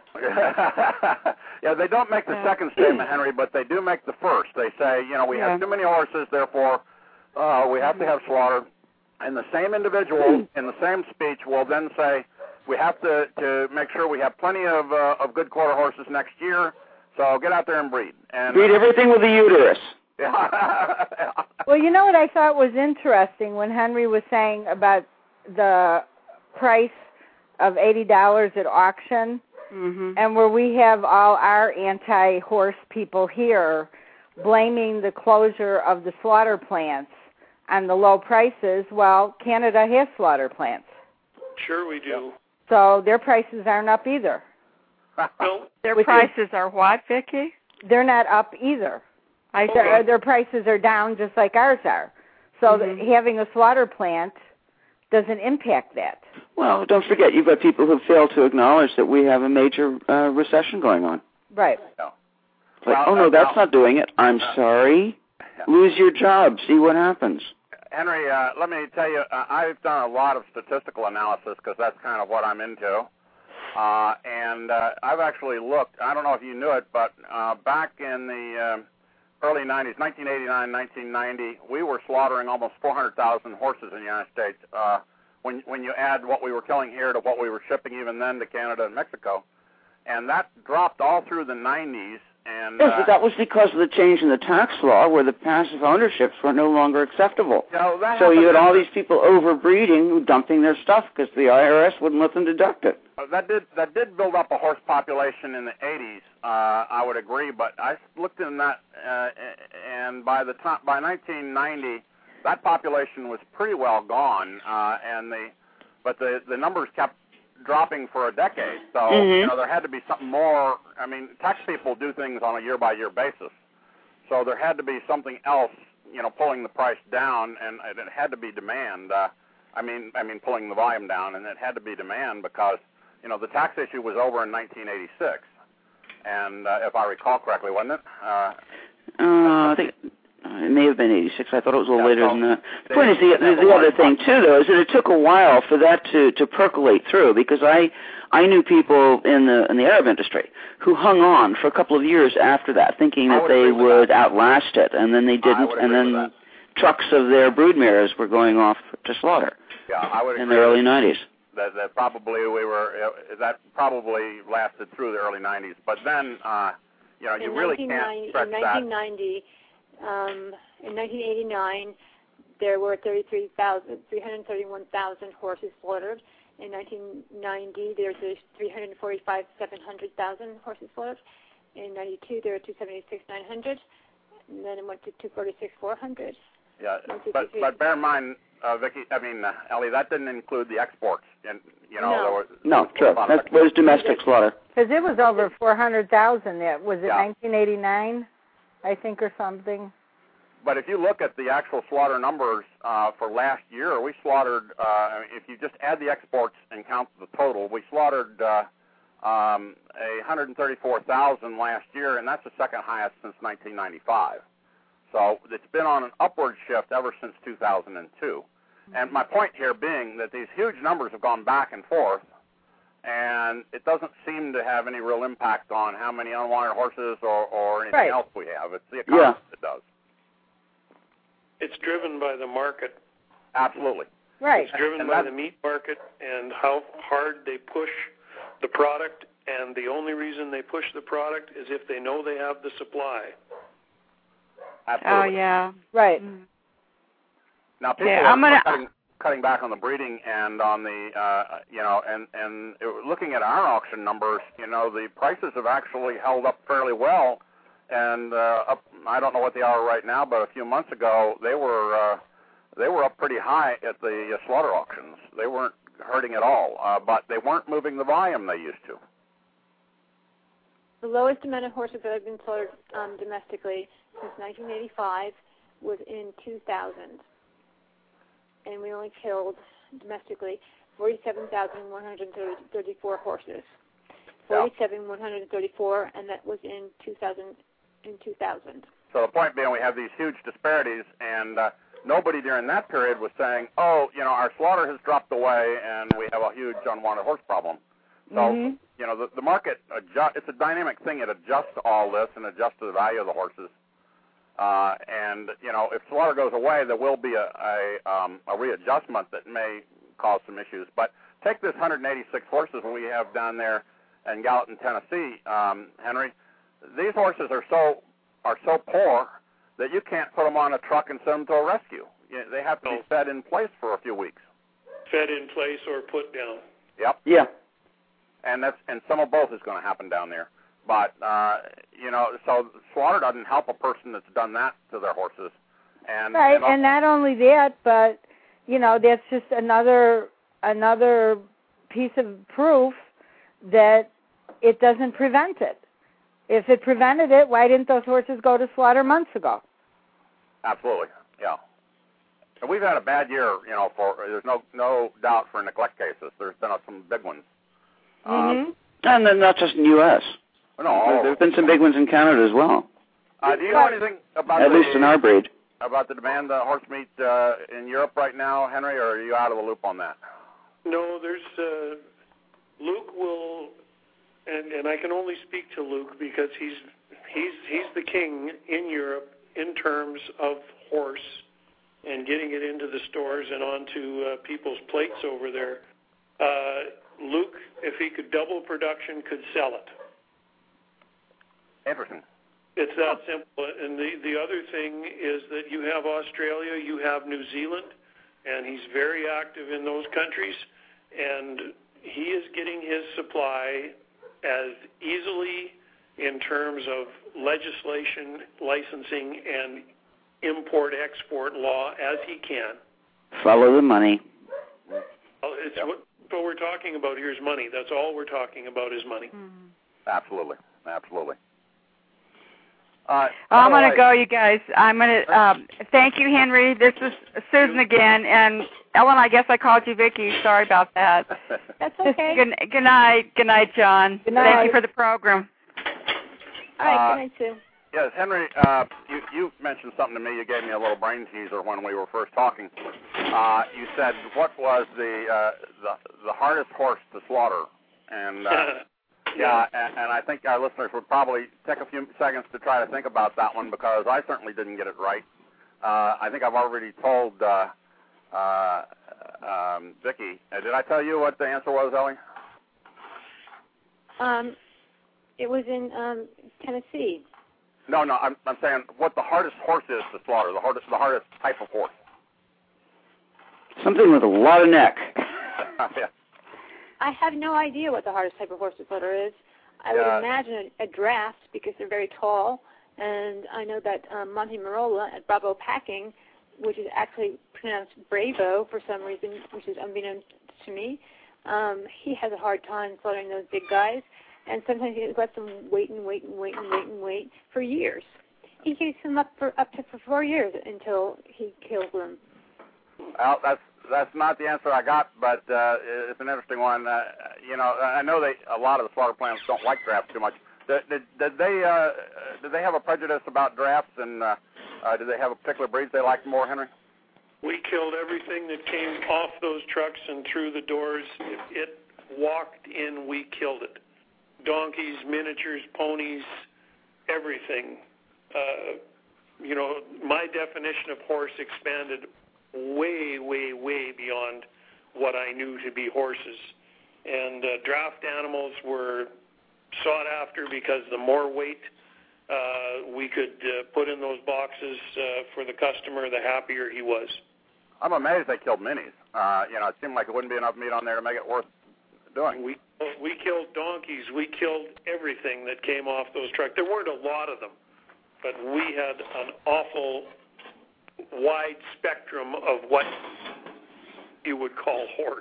Yeah, they don't make the second statement, Henry, but they do make the first. They say, we have too many horses, therefore we have to have slaughter. And the same individual in the same speech will then say, we have to make sure we have plenty of good quarter horses next year, so get out there and breed. And breed everything with a uterus. Yeah. Well, you know what I thought was interesting when Henry was saying about the price of $80 at auction, and where we have all our anti-horse people here blaming the closure of the slaughter plants on the low prices. Well, Canada has slaughter plants. Sure we do. So their prices aren't up either. No. Their prices are what, Vicki? They're not up either. Their prices are down just like ours are. So having a slaughter plant doesn't impact that. Well, don't forget, you've got people who fail to acknowledge that we have a major recession going on. Right. No. Like, that's not doing it. I'm sorry. Lose your job. See what happens. Henry, let me tell you, I've done a lot of statistical analysis because that's kind of what I'm into. And I've actually looked, I don't know if you knew it, but back in the early 90s, 1989, 1990, we were slaughtering almost 400,000 horses in the United States when you add what we were killing here to what we were shipping even then to Canada and Mexico. And that dropped all through the 90s. And, yes, but that was because of the change in the tax law where the passive ownerships were no longer acceptable. So you had all these people overbreeding, dumping their stuff because the IRS wouldn't let them deduct it. That did build up a horse population in the 80s, I would agree, but I looked in that, and by 1990, that population was pretty well gone, but the numbers kept dropping for a decade. So there had to be something more. I mean, tax people do things on a year-by-year basis, so there had to be something else, pulling the price down, and it had to be demand. I mean, pulling the volume down, and it had to be demand because the tax issue was over in 1986, and if I recall correctly, wasn't it? I think it may have been 86. I thought it was a little later than that. The point is, the other thing, too, though, is that it took a while for that to percolate through, because I knew people in the Arab industry who hung on for a couple of years after that, thinking that they would outlast it, and then they didn't, and then trucks of their broodmares were going off to slaughter in the early 90s. That probably that probably lasted through the early 90s, but then you really can't stretch that. In 1989, there were 331,000 horses slaughtered. In 1990, there were 345,700,000 horses slaughtered. In 92, there were 276,900, and then it went to 246,400. Yeah, but bear in mind, Vicki, Ellie, that didn't include the exports. And true. That was domestic slaughter. Because it was over 400,000. Was it 1989, I think, or something? But if you look at the actual slaughter numbers for last year, we slaughtered, if you just add the exports and count the total, we slaughtered 134,000 last year, and that's the second highest since 1995. So it's been on an upward shift ever since 2002. And my point here being that these huge numbers have gone back and forth, and it doesn't seem to have any real impact on how many unwanted horses or anything else we have. It's the economy that does. It's driven by the market. Absolutely. Right. It's driven by the meat market and how hard they push the product, and the only reason they push the product is if they know they have the supply. Absolutely. Oh, yeah. Right. Now, people are cutting back on the breeding and on the, and looking at our auction numbers, the prices have actually held up fairly well. And I don't know what they are right now, but a few months ago they were up pretty high at the slaughter auctions. They weren't hurting at all, but they weren't moving the volume they used to. The lowest amount of horses that have been slaughtered domestically since 1985 was in 2000. And we only killed domestically 47,134 horses. 47,134, and that was in 2000. So the point being, we have these huge disparities, and nobody during that period was saying, oh, you know, our slaughter has dropped away, and we have a huge unwanted horse problem. So, you know, the market, it's a dynamic thing. It adjusts to all this and adjusts to the value of the horses. And, you know, if slaughter goes away, there will be a readjustment that may cause some issues. But take this 186 horses we have down there in Gallatin, Tennessee, Henry. These horses are so poor that you can't put them on a truck and send them to a rescue. They have to be fed in place for a few weeks. Fed in place or put down. Yep. Yeah. And some of both is going to happen down there. But you know, so slaughter doesn't help a person that's done that to their horses. And right, and not only that, but you know, that's just another piece of proof that it doesn't prevent it. If it prevented it, why didn't those horses go to slaughter months ago? Absolutely, yeah. And we've had a bad year, you know. There's no doubt for neglect cases. There's been some big ones. And then not just in the U.S. No, there have been some big ones in Canada as well. Do you know anything about at least in our breed about the demand of horse meat in Europe right now, Henry, or are you out of the loop on that? No, there's Luke will, and I can only speak to Luke because he's the king in Europe in terms of horse and getting it into the stores and onto people's plates over there. Luke, if he could double production, could sell it. Interesting. It's that simple. And the other thing is that you have Australia, you have New Zealand, and he's very active in those countries, and he is getting his supply as easily in terms of legislation, licensing, and import-export law as he can. Follow the money. It's what we're talking about here is money. That's all we're talking about is money. Absolutely. Absolutely. I'm going to go, you guys. I'm going to thank you, Henry. This is Susan again. And Ellen, I guess I called you Vicki. Sorry about that. That's okay. Good night. Good night, John. Good night. Thank you for the program. All right, good night, Sue. Yes, Henry, you mentioned something to me. You gave me a little brain teaser when we were first talking. You said, what was the hardest horse to slaughter? And yeah, and I think our listeners would probably take a few seconds to try to think about that one because I certainly didn't get it right. I think I've already told Vicki. Did I tell you what the answer was, Ellie? It was in Tennessee. No, I'm saying what the hardest horse is to slaughter, the hardest type of horse. Something with a lot of neck. Yeah. I have no idea what the hardest type of horse to slaughter is. I would imagine a draft because they're very tall, and I know that Monty Marola at Bravo Packing, which is actually pronounced Bravo for some reason, which is unbeknownst to me, he has a hard time slaughtering those big guys, and sometimes he lets them wait for years. He keeps them up to 4 years until he kills them. Well, that's not the answer I got, but it's an interesting one. You know, I know a lot of the slaughter plants don't like drafts too much. Did they have a prejudice about drafts, and did they have a particular breeds they liked more, Henry? We killed everything that came off those trucks and through the doors. If it walked in, we killed it. Donkeys, miniatures, ponies, everything. You know, my definition of horse expanded way beyond what I knew to be horses. And draft animals were sought after because the more weight we could put in those boxes for the customer, the happier he was. I'm amazed they killed minis. You know, it seemed like it wouldn't be enough meat on there to make it worth doing. We killed donkeys. We killed everything that came off those trucks. There weren't a lot of them, but we had an awful wide spectrum of what you would call horse.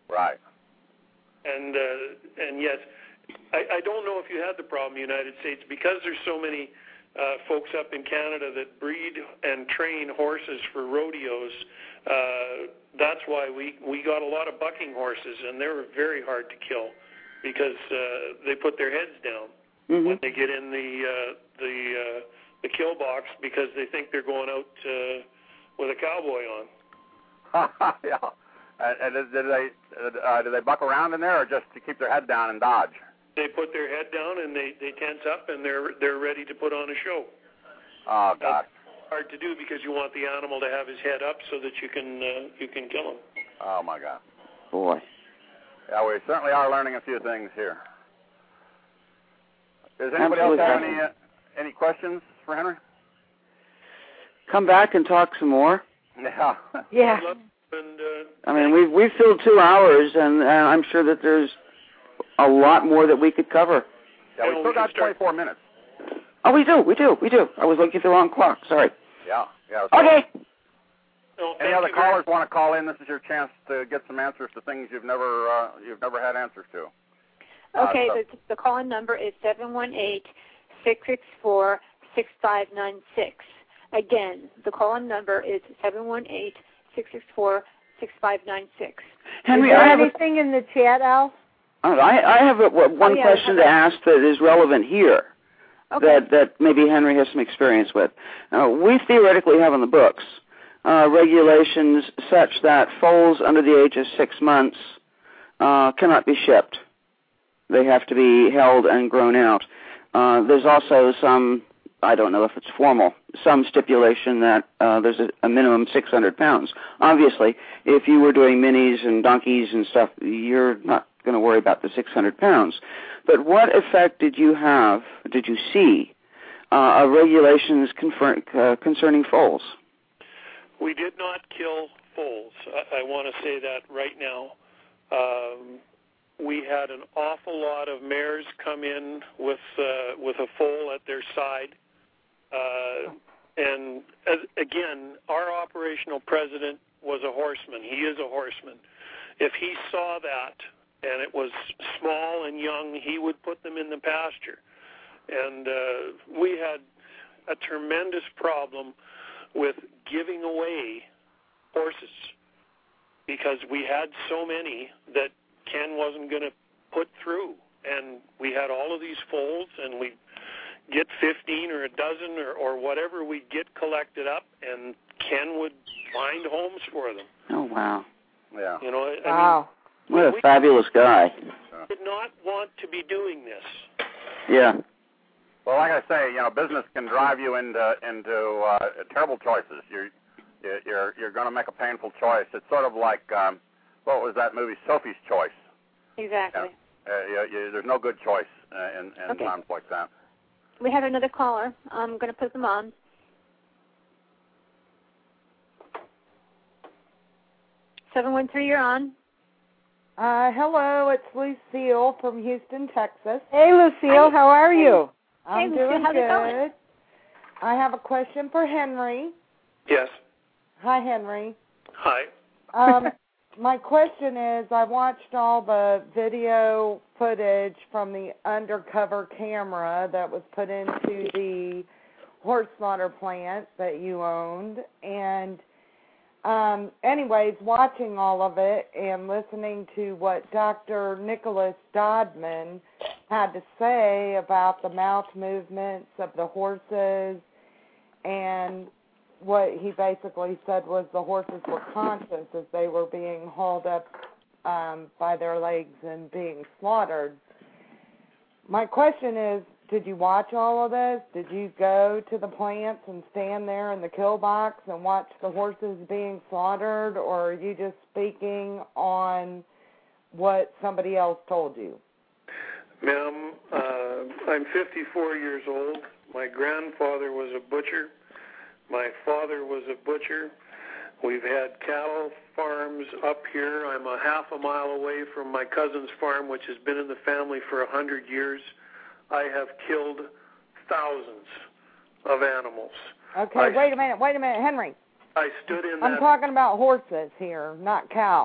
Right. And yes, I don't know if you had the problem in the United States because there's so many folks up in Canada that breed and train horses for rodeos. That's why we got a lot of bucking horses, and they were very hard to kill because they put their heads down when they get in the kill box because they think they're going out with a cowboy on. Yeah. And do they buck around in there, or just to keep their head down and dodge? They put their head down and they tense up and they're ready to put on a show. Oh God. That's hard to do because you want the animal to have his head up so that you can kill him. Oh my God. Boy. Yeah, we certainly are learning a few things here. Does anybody else have any questions for Henry? Come back and talk some more. Yeah. Yeah. I mean, we've filled 2 hours, and I'm sure that there's a lot more that we could cover. Yeah, we still got 24 minutes. Oh, we do. I was looking at the wrong clock. Sorry. Yeah. Okay. Any other callers want to call in? This is your chance to get some answers to things you've never had answers to. Okay, the call-in number is 718-664-6596. Again, the call-in number is 718-664-6596. Henry, is there I have anything in the chat, Al? I have one question to ask that is relevant here. Okay. That maybe Henry has some experience with. We theoretically have on the books regulations such that foals under the age of 6 months cannot be shipped. They have to be held and grown out. There's also some, I don't know if it's formal, some stipulation that there's a minimum 600 pounds. Obviously, if you were doing minis and donkeys and stuff, you're not going to worry about the 600 pounds. But what effect did you see of regulations concerning foals? We did not kill foals. I want to say that right now. We had an awful lot of mares come in with a foal at their side. And again, our operational president was a horseman. He is a horseman. If he saw that and it was small and young, he would put them in the pasture. And we had a tremendous problem with giving away horses because we had so many that Ken wasn't going to put through. And we had all of these foals, and we'd get 15 or a dozen or whatever we'd get collected up, and Ken would find homes for them. Oh, wow. Yeah. You know, Wow. What a fabulous guy. Did not want to be doing this. Yeah. Well, like I say, business can drive you into terrible choices. You're going to make a painful choice. It's sort of like what was that movie, Sophie's Choice? Exactly. There's no good choice in times like that. We have another caller. I'm going to put them on. 713, you're on. Hello, it's Lucille from Houston, Texas. Hey, Lucille, how are you? I'm doing how's it going? good. I have a question for Henry. Yes. Hi, Henry. Hi. My question is, I watched all the video footage from the undercover camera that was put into the horse slaughter plant that you owned, and anyways, watching all of it and listening to what Dr. Nicholas Dodman had to say about the mouth movements of the horses, and what he basically said was the horses were conscious as they were being hauled up by their legs and being slaughtered. My question is, did you watch all of this? Did you go to the plants and stand there in the kill box and watch the horses being slaughtered, or are you just speaking on what somebody else told you? Ma'am, I'm 54 years old. My grandfather was a butcher. My father was a butcher. We've had cattle farms up here. I'm a half a mile away from my cousin's farm, which has been in the family for 100 years. I have killed thousands of animals. Okay, wait a minute, Henry. I stood in I'm talking about horses here, not cows.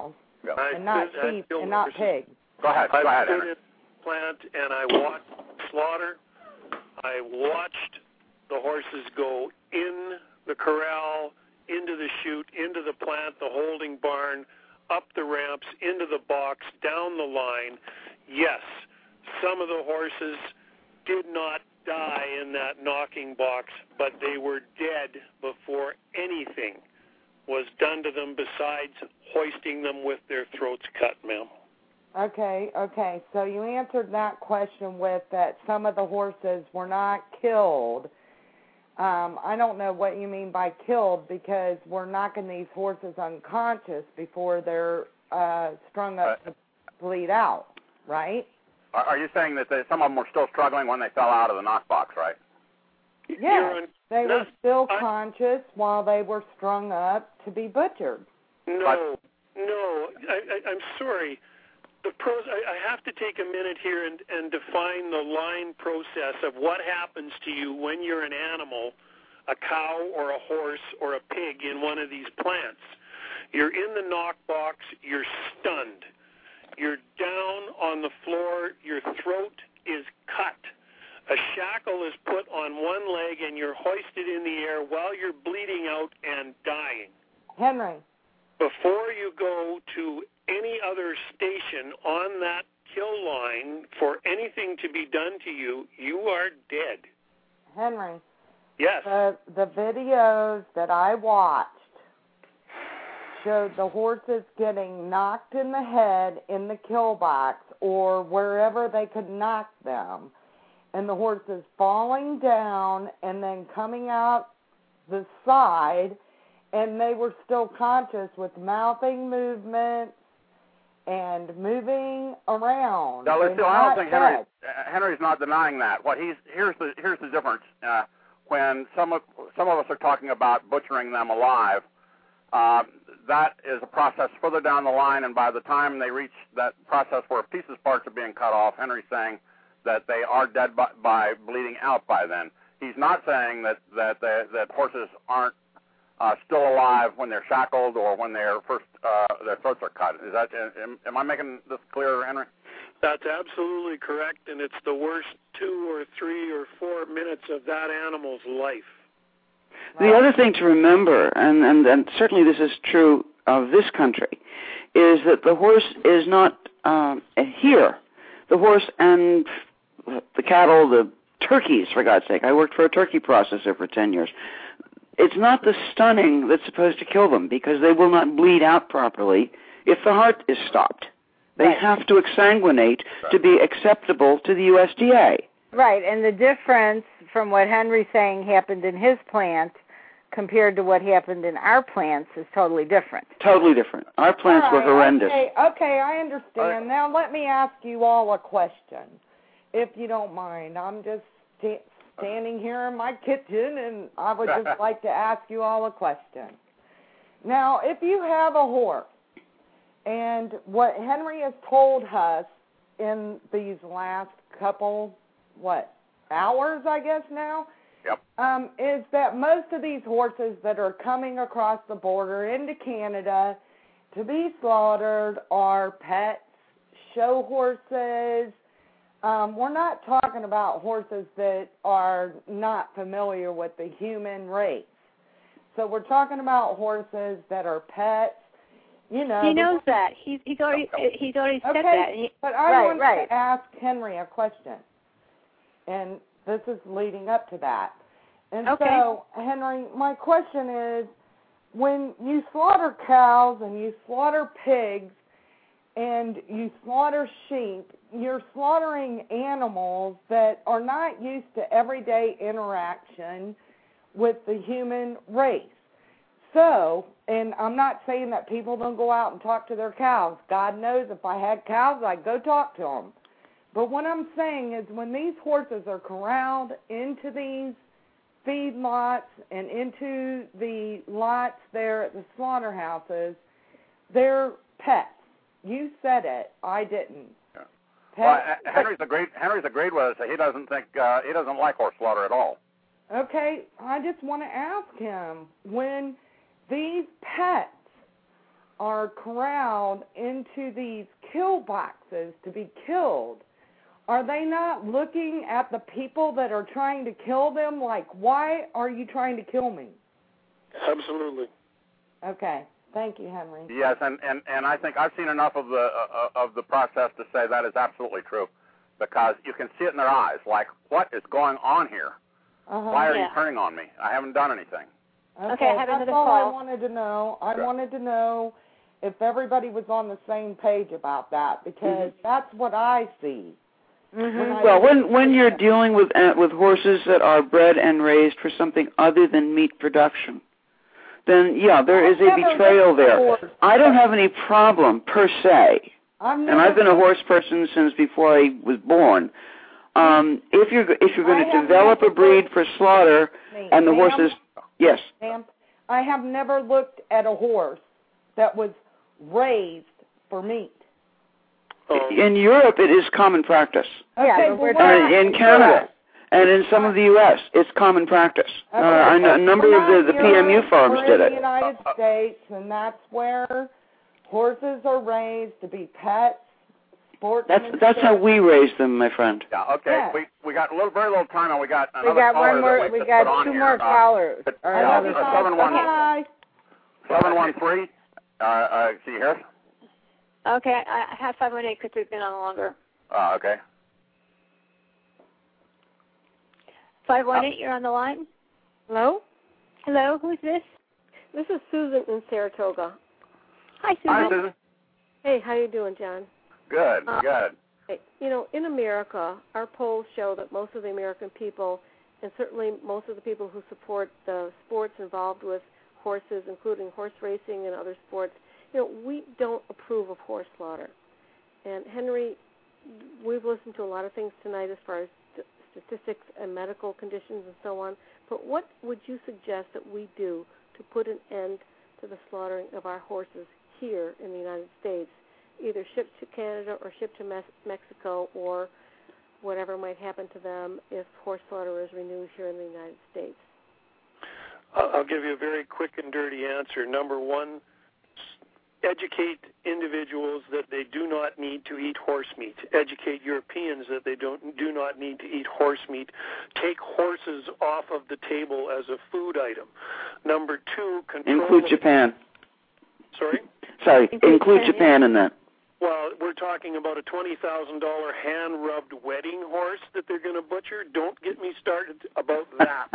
Yeah. and not sheep and not pigs. Go ahead. Go ahead, I've been Henry. in the plant and I watched slaughter. I watched the horses go in the corral, into the chute, into the plant, the holding barn, up the ramps, into the box, down the line. Yes, some of the horses did not die in that knocking box, but they were dead before anything was done to them besides hoisting them with their throats cut, ma'am. Okay. So you answered that question with that some of the horses were not killed. I don't know what you mean by killed, because we're knocking these horses unconscious before they're strung up to bleed out, right? Are you saying that some of them were still struggling when they fell out of the knockbox, right? Yeah, they were still conscious while they were strung up to be butchered. No, I'm sorry. I have to take a minute here and define the line process of what happens to you when you're an animal, a cow or a horse or a pig in one of these plants. You're in the knockbox, you're stunned. You're down on the floor, your throat is cut. A shackle is put on one leg and you're hoisted in the air while you're bleeding out and dying. Henry. Before you go to any other station on that kill line for anything to be done to you, you are dead. Henry. Yes. The videos that I watched showed the horses getting knocked in the head in the kill box or wherever they could knock them, and the horses falling down and then coming out the side, and they were still conscious with mouthing movements and moving around. Now, I don't think Henry's not denying that. Here's the difference. When some of us are talking about butchering them alive, that is a process further down the line, and by the time they reach that process where pieces parts are being cut off, Henry's saying that they are dead by bleeding out by then. He's not saying that horses aren't still alive when they're shackled or when their throats are cut. Am I making this clear, Henry? That's absolutely correct, and it's the worst 2 or 3 or 4 minutes of that animal's life. The other thing to remember, and certainly this is true of this country, is that the horse is not here. The horse and the cattle, the turkeys, for God's sake. I worked for a turkey processor for 10 years. It's not the stunning that's supposed to kill them, because they will not bleed out properly if the heart is stopped. They have to exsanguinate to be acceptable to the USDA. Right, and the difference from what Henry's saying happened in his plant compared to what happened in our plants is totally different. Totally different. Our plants were horrendous. Okay, I understand. Now let me ask you all a question, if you don't mind. I'm just standing here in my kitchen, and I would just like to ask you all a question. Now, if you have a horse, and what Henry has told us in these last couple, hours, I guess now, is that most of these horses that are coming across the border into Canada to be slaughtered are pets, show horses. We're not talking about horses that are not familiar with the human race. So we're talking about horses that are pets. You know, he knows that. He's already said that. But I want to ask Henry a question, and this is leading up to that. And so, Henry, my question is, when you slaughter cows and you slaughter pigs and you slaughter sheep, you're slaughtering animals that are not used to everyday interaction with the human race. So, and I'm not saying that people don't go out and talk to their cows. God knows if I had cows, I'd go talk to them. But what I'm saying is when these horses are corralled into these feedlots and into the lots there at the slaughterhouses, they're pets. You said it. I didn't. Well, Henry's agreed with us. He doesn't like horse slaughter at all. Okay, I just want to ask him, when these pets are corralled into these kill boxes to be killed, are they not looking at the people that are trying to kill them like, why are you trying to kill me? Absolutely. Okay. Thank you, Henry. Yes, and I think I've seen enough of the process to say that is absolutely true, because you can see it in their eyes, like, what is going on here? Why are you turning on me? I haven't done anything. Okay, I have that's another all call. I wanted to know. I wanted to know if everybody was on the same page about that, because that's what I see. Well, when you're dealing with horses that are bred and raised for something other than meat production, then, yeah, there is a betrayal there. I don't have any problem, per se, and I've been a horse person since before I was born. If you're going to develop a breed for slaughter, and the horses... Yes. Ma'am, I have never looked at a horse that was raised for meat. In Europe, it is common practice. Okay, in Canada and in some of the U.S., it's common practice. A number of the PMU farms did it. We're in the United States, and that's where horses are raised to be pets. That's how we raise them, my friend. Yeah. Okay. Yeah. We got very little time, and we got another one more. We got two more callers. 713. Can you hear us? Okay, I have 518 because we've been on longer. Okay. 518, you're on the line. Hello? Hello, who's this? This is Susan in Saratoga. Hi, Susan. Hi, Susan. Hey, how you doing, John? Good, good. You know, in America, our polls show that most of the American people, and certainly most of the people who support the sports involved with horses, including horse racing and other sports, you know, we don't approve of horse slaughter. And, Henry, we've listened to a lot of things tonight as far as statistics and medical conditions and so on, but what would you suggest that we do to put an end to the slaughtering of our horses here in the United States, either shipped to Canada or shipped to Mexico or whatever might happen to them if horse slaughter is renewed here in the United States? I'll give you a very quick and dirty answer. Number one, educate individuals that they do not need to eat horse meat. Educate Europeans that they do not need to eat horse meat. Take horses off of the table as a food item. Number two, include Japan. Sorry? Sorry, include Japan in that. Well, we're talking about a $20,000 hand-rubbed wedding horse that they're going to butcher. Don't get me started about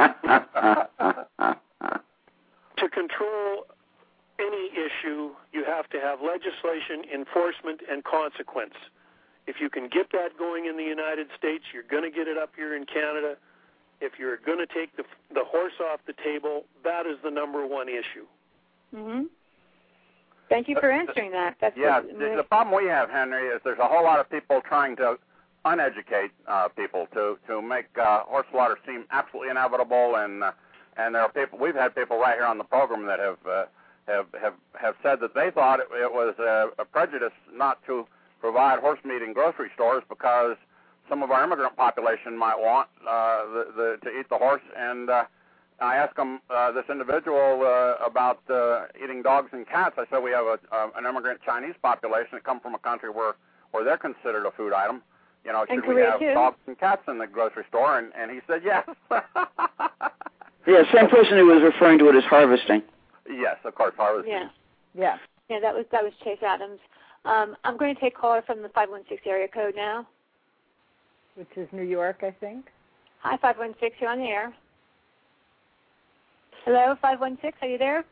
that. To control any issue, you have to have legislation, enforcement, and consequence. If you can get that going in the United States, you're going to get it up here in Canada. If you're going to take the horse off the table, that is the number one issue. Mm-hmm. Thank you for answering that. That's the problem we have, Henry, is there's a whole lot of people trying to uneducate people to make horse slaughter seem absolutely inevitable, and there are people. We've had people right here on the program that have said that they thought it was a prejudice not to provide horse meat in grocery stores because some of our immigrant population might want to eat the horse. And I asked this individual about eating dogs and cats. I said we have an immigrant Chinese population that come from a country where they're considered a food item. You know, should we have dogs and cats in the grocery store? And he said yes. Yeah, same person who was referring to it as harvesting. Yes, of course, harvesting. Yeah, that was Chase Adams. I'm going to take caller from the 516 area code now. Which is New York, I think. Hi, 516, you're on the air. Hello, 516, are you there?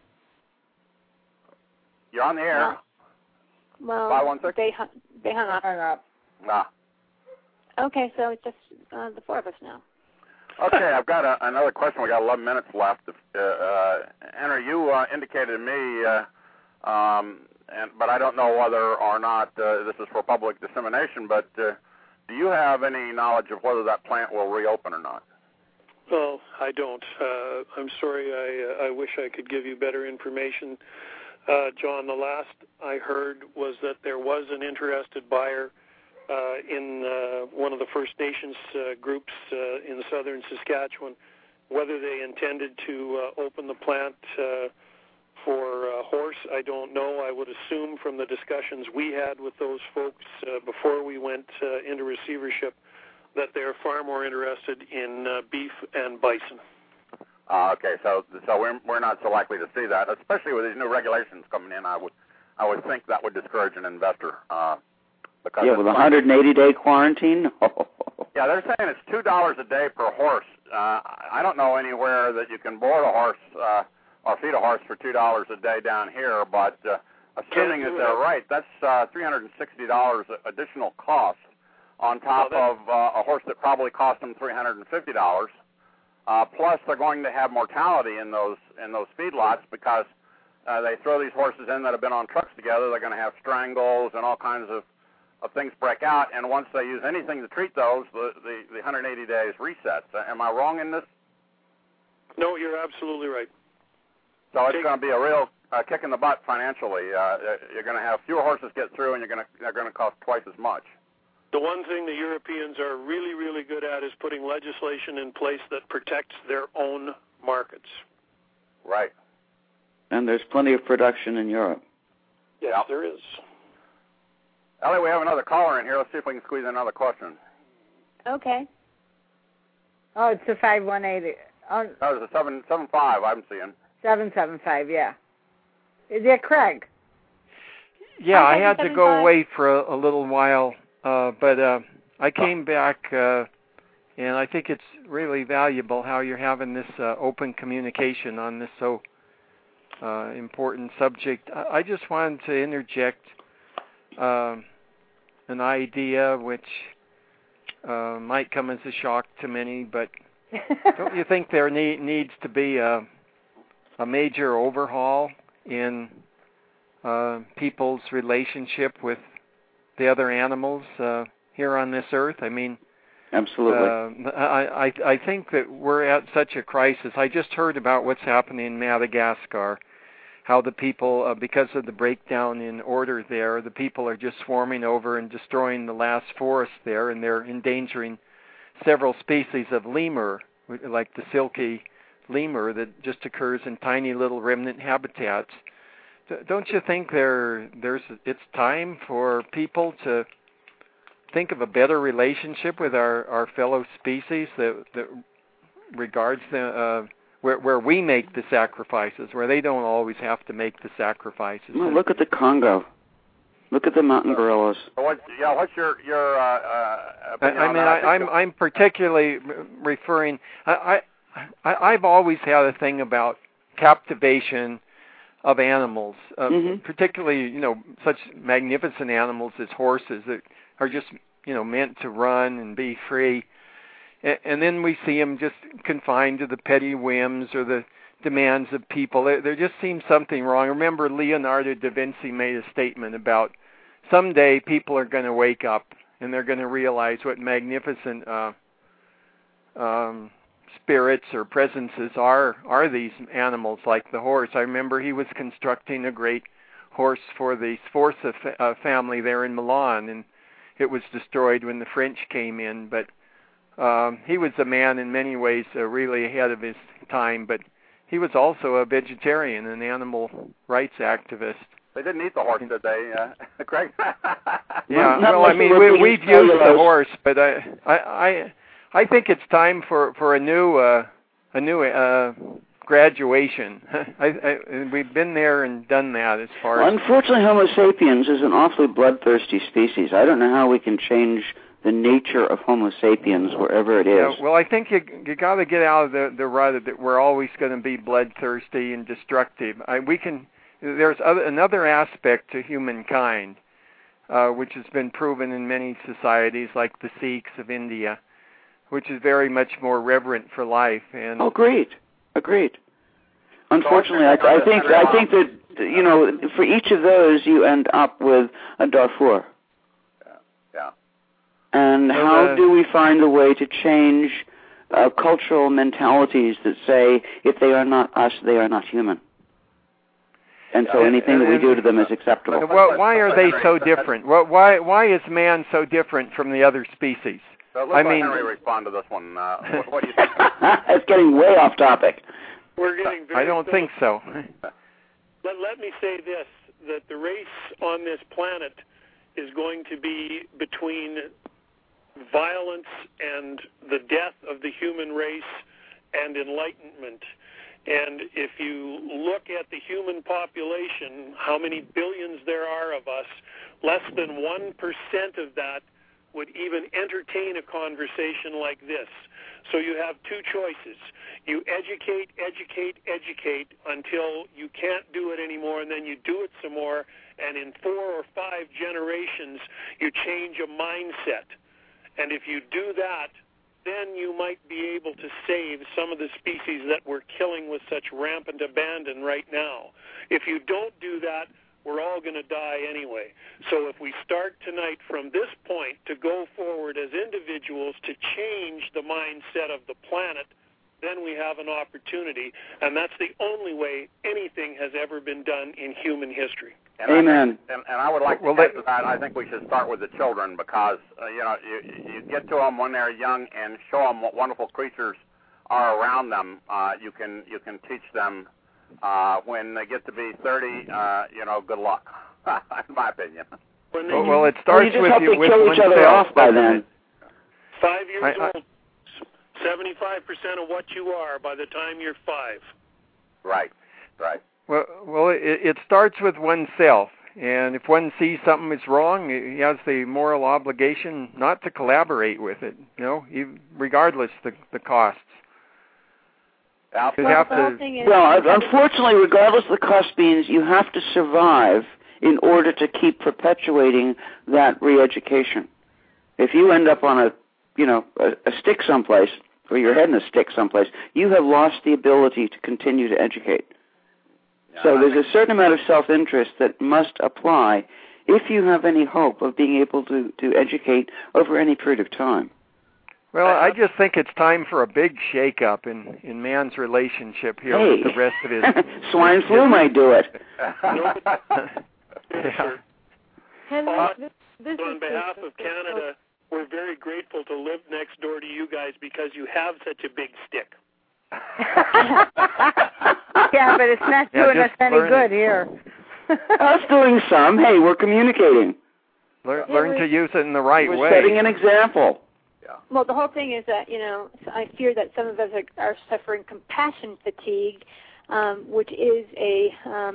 You're on the air. Well, 516? They hung up. Ah. Okay, so it's just the four of us now. Okay, I've got another question. We got 11 minutes left. Henry, you indicated to me, but I don't know whether or not this is for public dissemination, but do you have any knowledge of whether that plant will reopen or not? Well, I don't. I'm sorry. I wish I could give you better information. John, the last I heard was that there was an interested buyer in one of the First Nations groups in southern Saskatchewan. Whether they intended to open the plant For horse, I don't know. I would assume from the discussions we had with those folks before we went into receivership that they're far more interested in beef and bison. Okay, so we're not so likely to see that, especially with these new regulations coming in. I would think that would discourage an investor. Because with a 180-day quarantine. Yeah, they're saying it's $2 a day per horse. I don't know anywhere that you can board a horse or feed a horse for $2 a day down here, but assuming that they're right, that's $360 additional cost on top of a horse that probably cost them $350. Plus, they're going to have mortality in those feedlots because they throw these horses in that have been on trucks together. They're going to have strangles and all kinds of things break out, and once they use anything to treat those, the 180 days resets. Am I wrong in this? No, you're absolutely right. So it's going to be a real kick in the butt financially. You're going to have fewer horses get through, and they're going to cost twice as much. The one thing the Europeans are really, really good at is putting legislation in place that protects their own markets. Right. And there's plenty of production in Europe. Yes, there is. Ellie, we have another caller in here. Let's see if we can squeeze in another question. Okay. Oh, it's a 518. Oh, no, it's a 775 I'm seeing. 775, yeah. Is that Craig? Yeah, I had to go away for a little while, but I came back, and I think it's really valuable how you're having this open communication on this so important subject. I just wanted to interject an idea which might come as a shock to many, but don't you think there needs to be a major overhaul in people's relationship with the other animals here on this earth? I mean, absolutely. I think that we're at such a crisis. I just heard about what's happening in Madagascar, how the people, because of the breakdown in order there, the people are just swarming over and destroying the last forest there, and they're endangering several species of lemur, like the silky lemur that just occurs in tiny little remnant habitats. Don't you think it's time for people to think of a better relationship with our fellow species that regards the where we make the sacrifices, where they don't always have to make the sacrifices? Well, look at the Congo. Look at the mountain gorillas. What's your opinion on that? I'm particularly referring. I've always had a thing about captivation of animals, particularly such magnificent animals as horses that are just meant to run and be free, and then we see them just confined to the petty whims or the demands of people. There just seems something wrong. Remember, Leonardo da Vinci made a statement about someday people are going to wake up and they're going to realize what magnificent spirits or presences are these animals like the horse. I remember he was constructing a great horse for the Sforza family there in Milan, and it was destroyed when the French came in. But he was a man in many ways really ahead of his time, but he was also a vegetarian, an animal rights activist. They didn't eat the horse, did they, Craig? Yeah, well, I mean, we've used the horse, but I think it's time for a new graduation. We've been there and done that as far as... Unfortunately, Homo sapiens is an awfully bloodthirsty species. I don't know how we can change the nature of Homo sapiens wherever it is. Yeah, well, I think you got to get out of the rut that we're always going to be bloodthirsty and destructive. There's another aspect to humankind, which has been proven in many societies, like the Sikhs of India, which is very much more reverent for life. And agreed. Unfortunately, I think that for each of those you end up with a Darfur. Yeah. And how do we find a way to change cultural mentalities that say if they are not us, they are not human? And so anything that we do to them is acceptable. Why are they so different? Why is man so different from the other species? Let Henry respond to this one. What do you think? It's getting way off topic. We're getting very I don't think so. let me say this, that the race on this planet is going to be between violence and the death of the human race and enlightenment. And if you look at the human population, how many billions there are of us, less than 1% of that would even entertain a conversation like this. So you have two choices. You educate until you can't do it anymore, and then you do it some more, and in 4 or 5 generations, you change a mindset. And if you do that, then you might be able to save some of the species that we're killing with such rampant abandon right now. If you don't do that, we're all going to die anyway. So if we start tonight from this point to go forward as individuals to change the mindset of the planet, then we have an opportunity, and that's the only way anything has ever been done in human history. And Amen. And I would like to add to that, I think we should start with the children because, you get to them when they're young and show them what wonderful creatures are around them. You can teach them when they get to be 30, good luck, in my opinion. Well, it starts with you with kill each other off by then. 5 years old, 75% of what you are by the time you're 5. Right. Well, it starts with oneself, and if one sees something is wrong, he has the moral obligation not to collaborate with it, regardless the costs. Unfortunately, regardless of the cost beans, you have to survive in order to keep perpetuating that re-education. If you end up on a stick someplace, or your head in a stick someplace, you have lost the ability to continue to educate. So there's a certain amount of self-interest that must apply if you have any hope of being able to educate over any period of time. Well, I just think it's time for a big shake-up in man's relationship here with the rest of his... Swine flu might do it. Henry, on behalf of Canada, we're very grateful to live next door to you guys because you have such a big stick. Yeah, but it's not doing us any good here. Us doing some. Hey, we're communicating. Learn to use it in the right way. We're setting an example. Yeah. Well, the whole thing is that, I fear that some of us are suffering compassion fatigue, which is a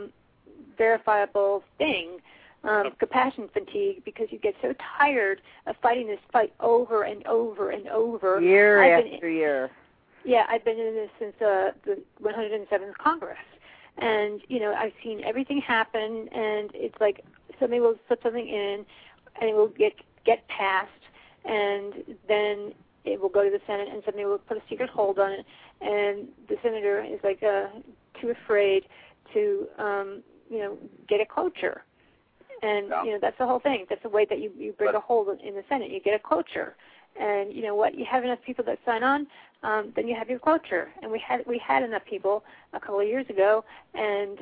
verifiable thing. Compassion fatigue, because you get so tired of fighting this fight over and over and over. Year after year. Yeah, I've been in this since the 107th Congress. And, I've seen everything happen, and it's like somebody will put something in, and it will get passed, and then it will go to the Senate, and somebody will put a secret hold on it, and the senator is like too afraid to, get a cloture. And, that's the whole thing. That's the way that you bring a hold in the Senate. You get a cloture. And you know what? You have enough people that sign on, then you have your cloture. And we had enough people a couple of years ago, and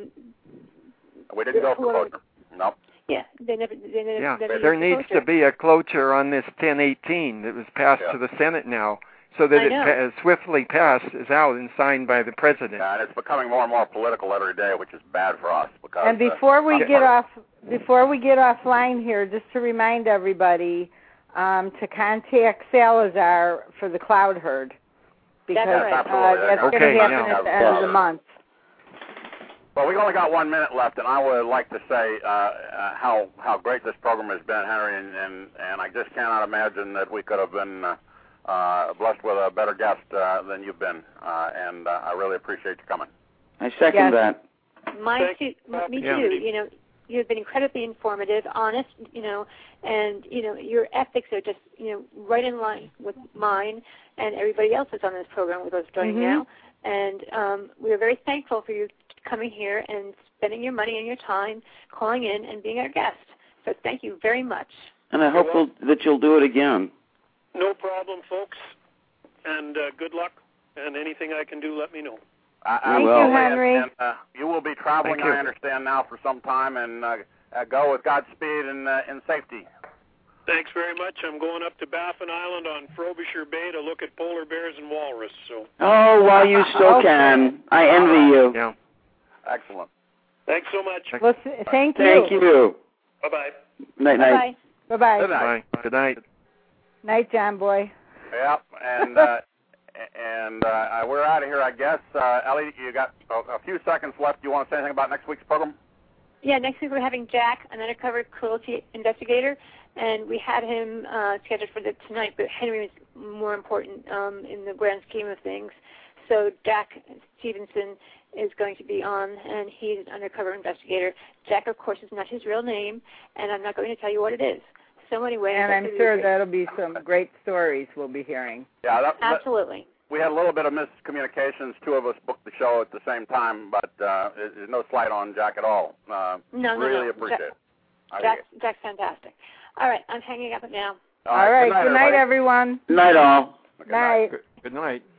we didn't go for cloture. No. Yeah, they never. There needs to be a cloture on this 1018 that was passed to the Senate now, so that it swiftly passes out and signed by the president. Yeah, and it's becoming more and more political every day, which is bad for us. Because, and before we get offline here, just to remind everybody. To contact Salazar for the cloud herd, because that's going to happen at the end of the month. Well, we've only got 1 minute left, and I would like to say how great this program has been, Henry, and I just cannot imagine that we could have been blessed with a better guest than you've been, and I really appreciate you coming. I second that. Me too. You've been incredibly informative, honest, and, your ethics are just, right in line with mine and everybody else that's on this program with us joining now. And we are very thankful for you coming here and spending your money and your time, calling in and being our guest. So thank you very much. And I hope that you'll do it again. No problem, folks. And good luck. And anything I can do, let me know. Thank you, Henry. And you will be traveling, I understand, now for some time, and go with Godspeed and in safety. Thanks very much. I'm going up to Baffin Island on Frobisher Bay to look at polar bears and walrus. So. Oh, while you still can. I envy you. Yeah. Excellent. Thanks so much. Well, thank you. Thank you. Bye-bye. Night, night. Bye-bye. Good night. Good night. Night, John boy. Yep, and we're out of here, I guess. Ellie, you got a few seconds left. Do you want to say anything about next week's program? Yeah, next week we're having Jack, an undercover cruelty investigator, and we had him scheduled for tonight, but Henry was more important in the grand scheme of things. So Jack Stevenson is going to be on, and he's an undercover investigator. Jack, of course, is not his real name, and I'm not going to tell you what it is. So anyway, and I'm sure that'll be some great stories we'll be hearing. Yeah, absolutely. We had a little bit of miscommunications. Two of us booked the show at the same time, but there's no slight on Jack at all. Really appreciate it. Jack's fantastic. All right, I'm hanging up now. All right. Good night, everyone. Night, all. Good night. Good night.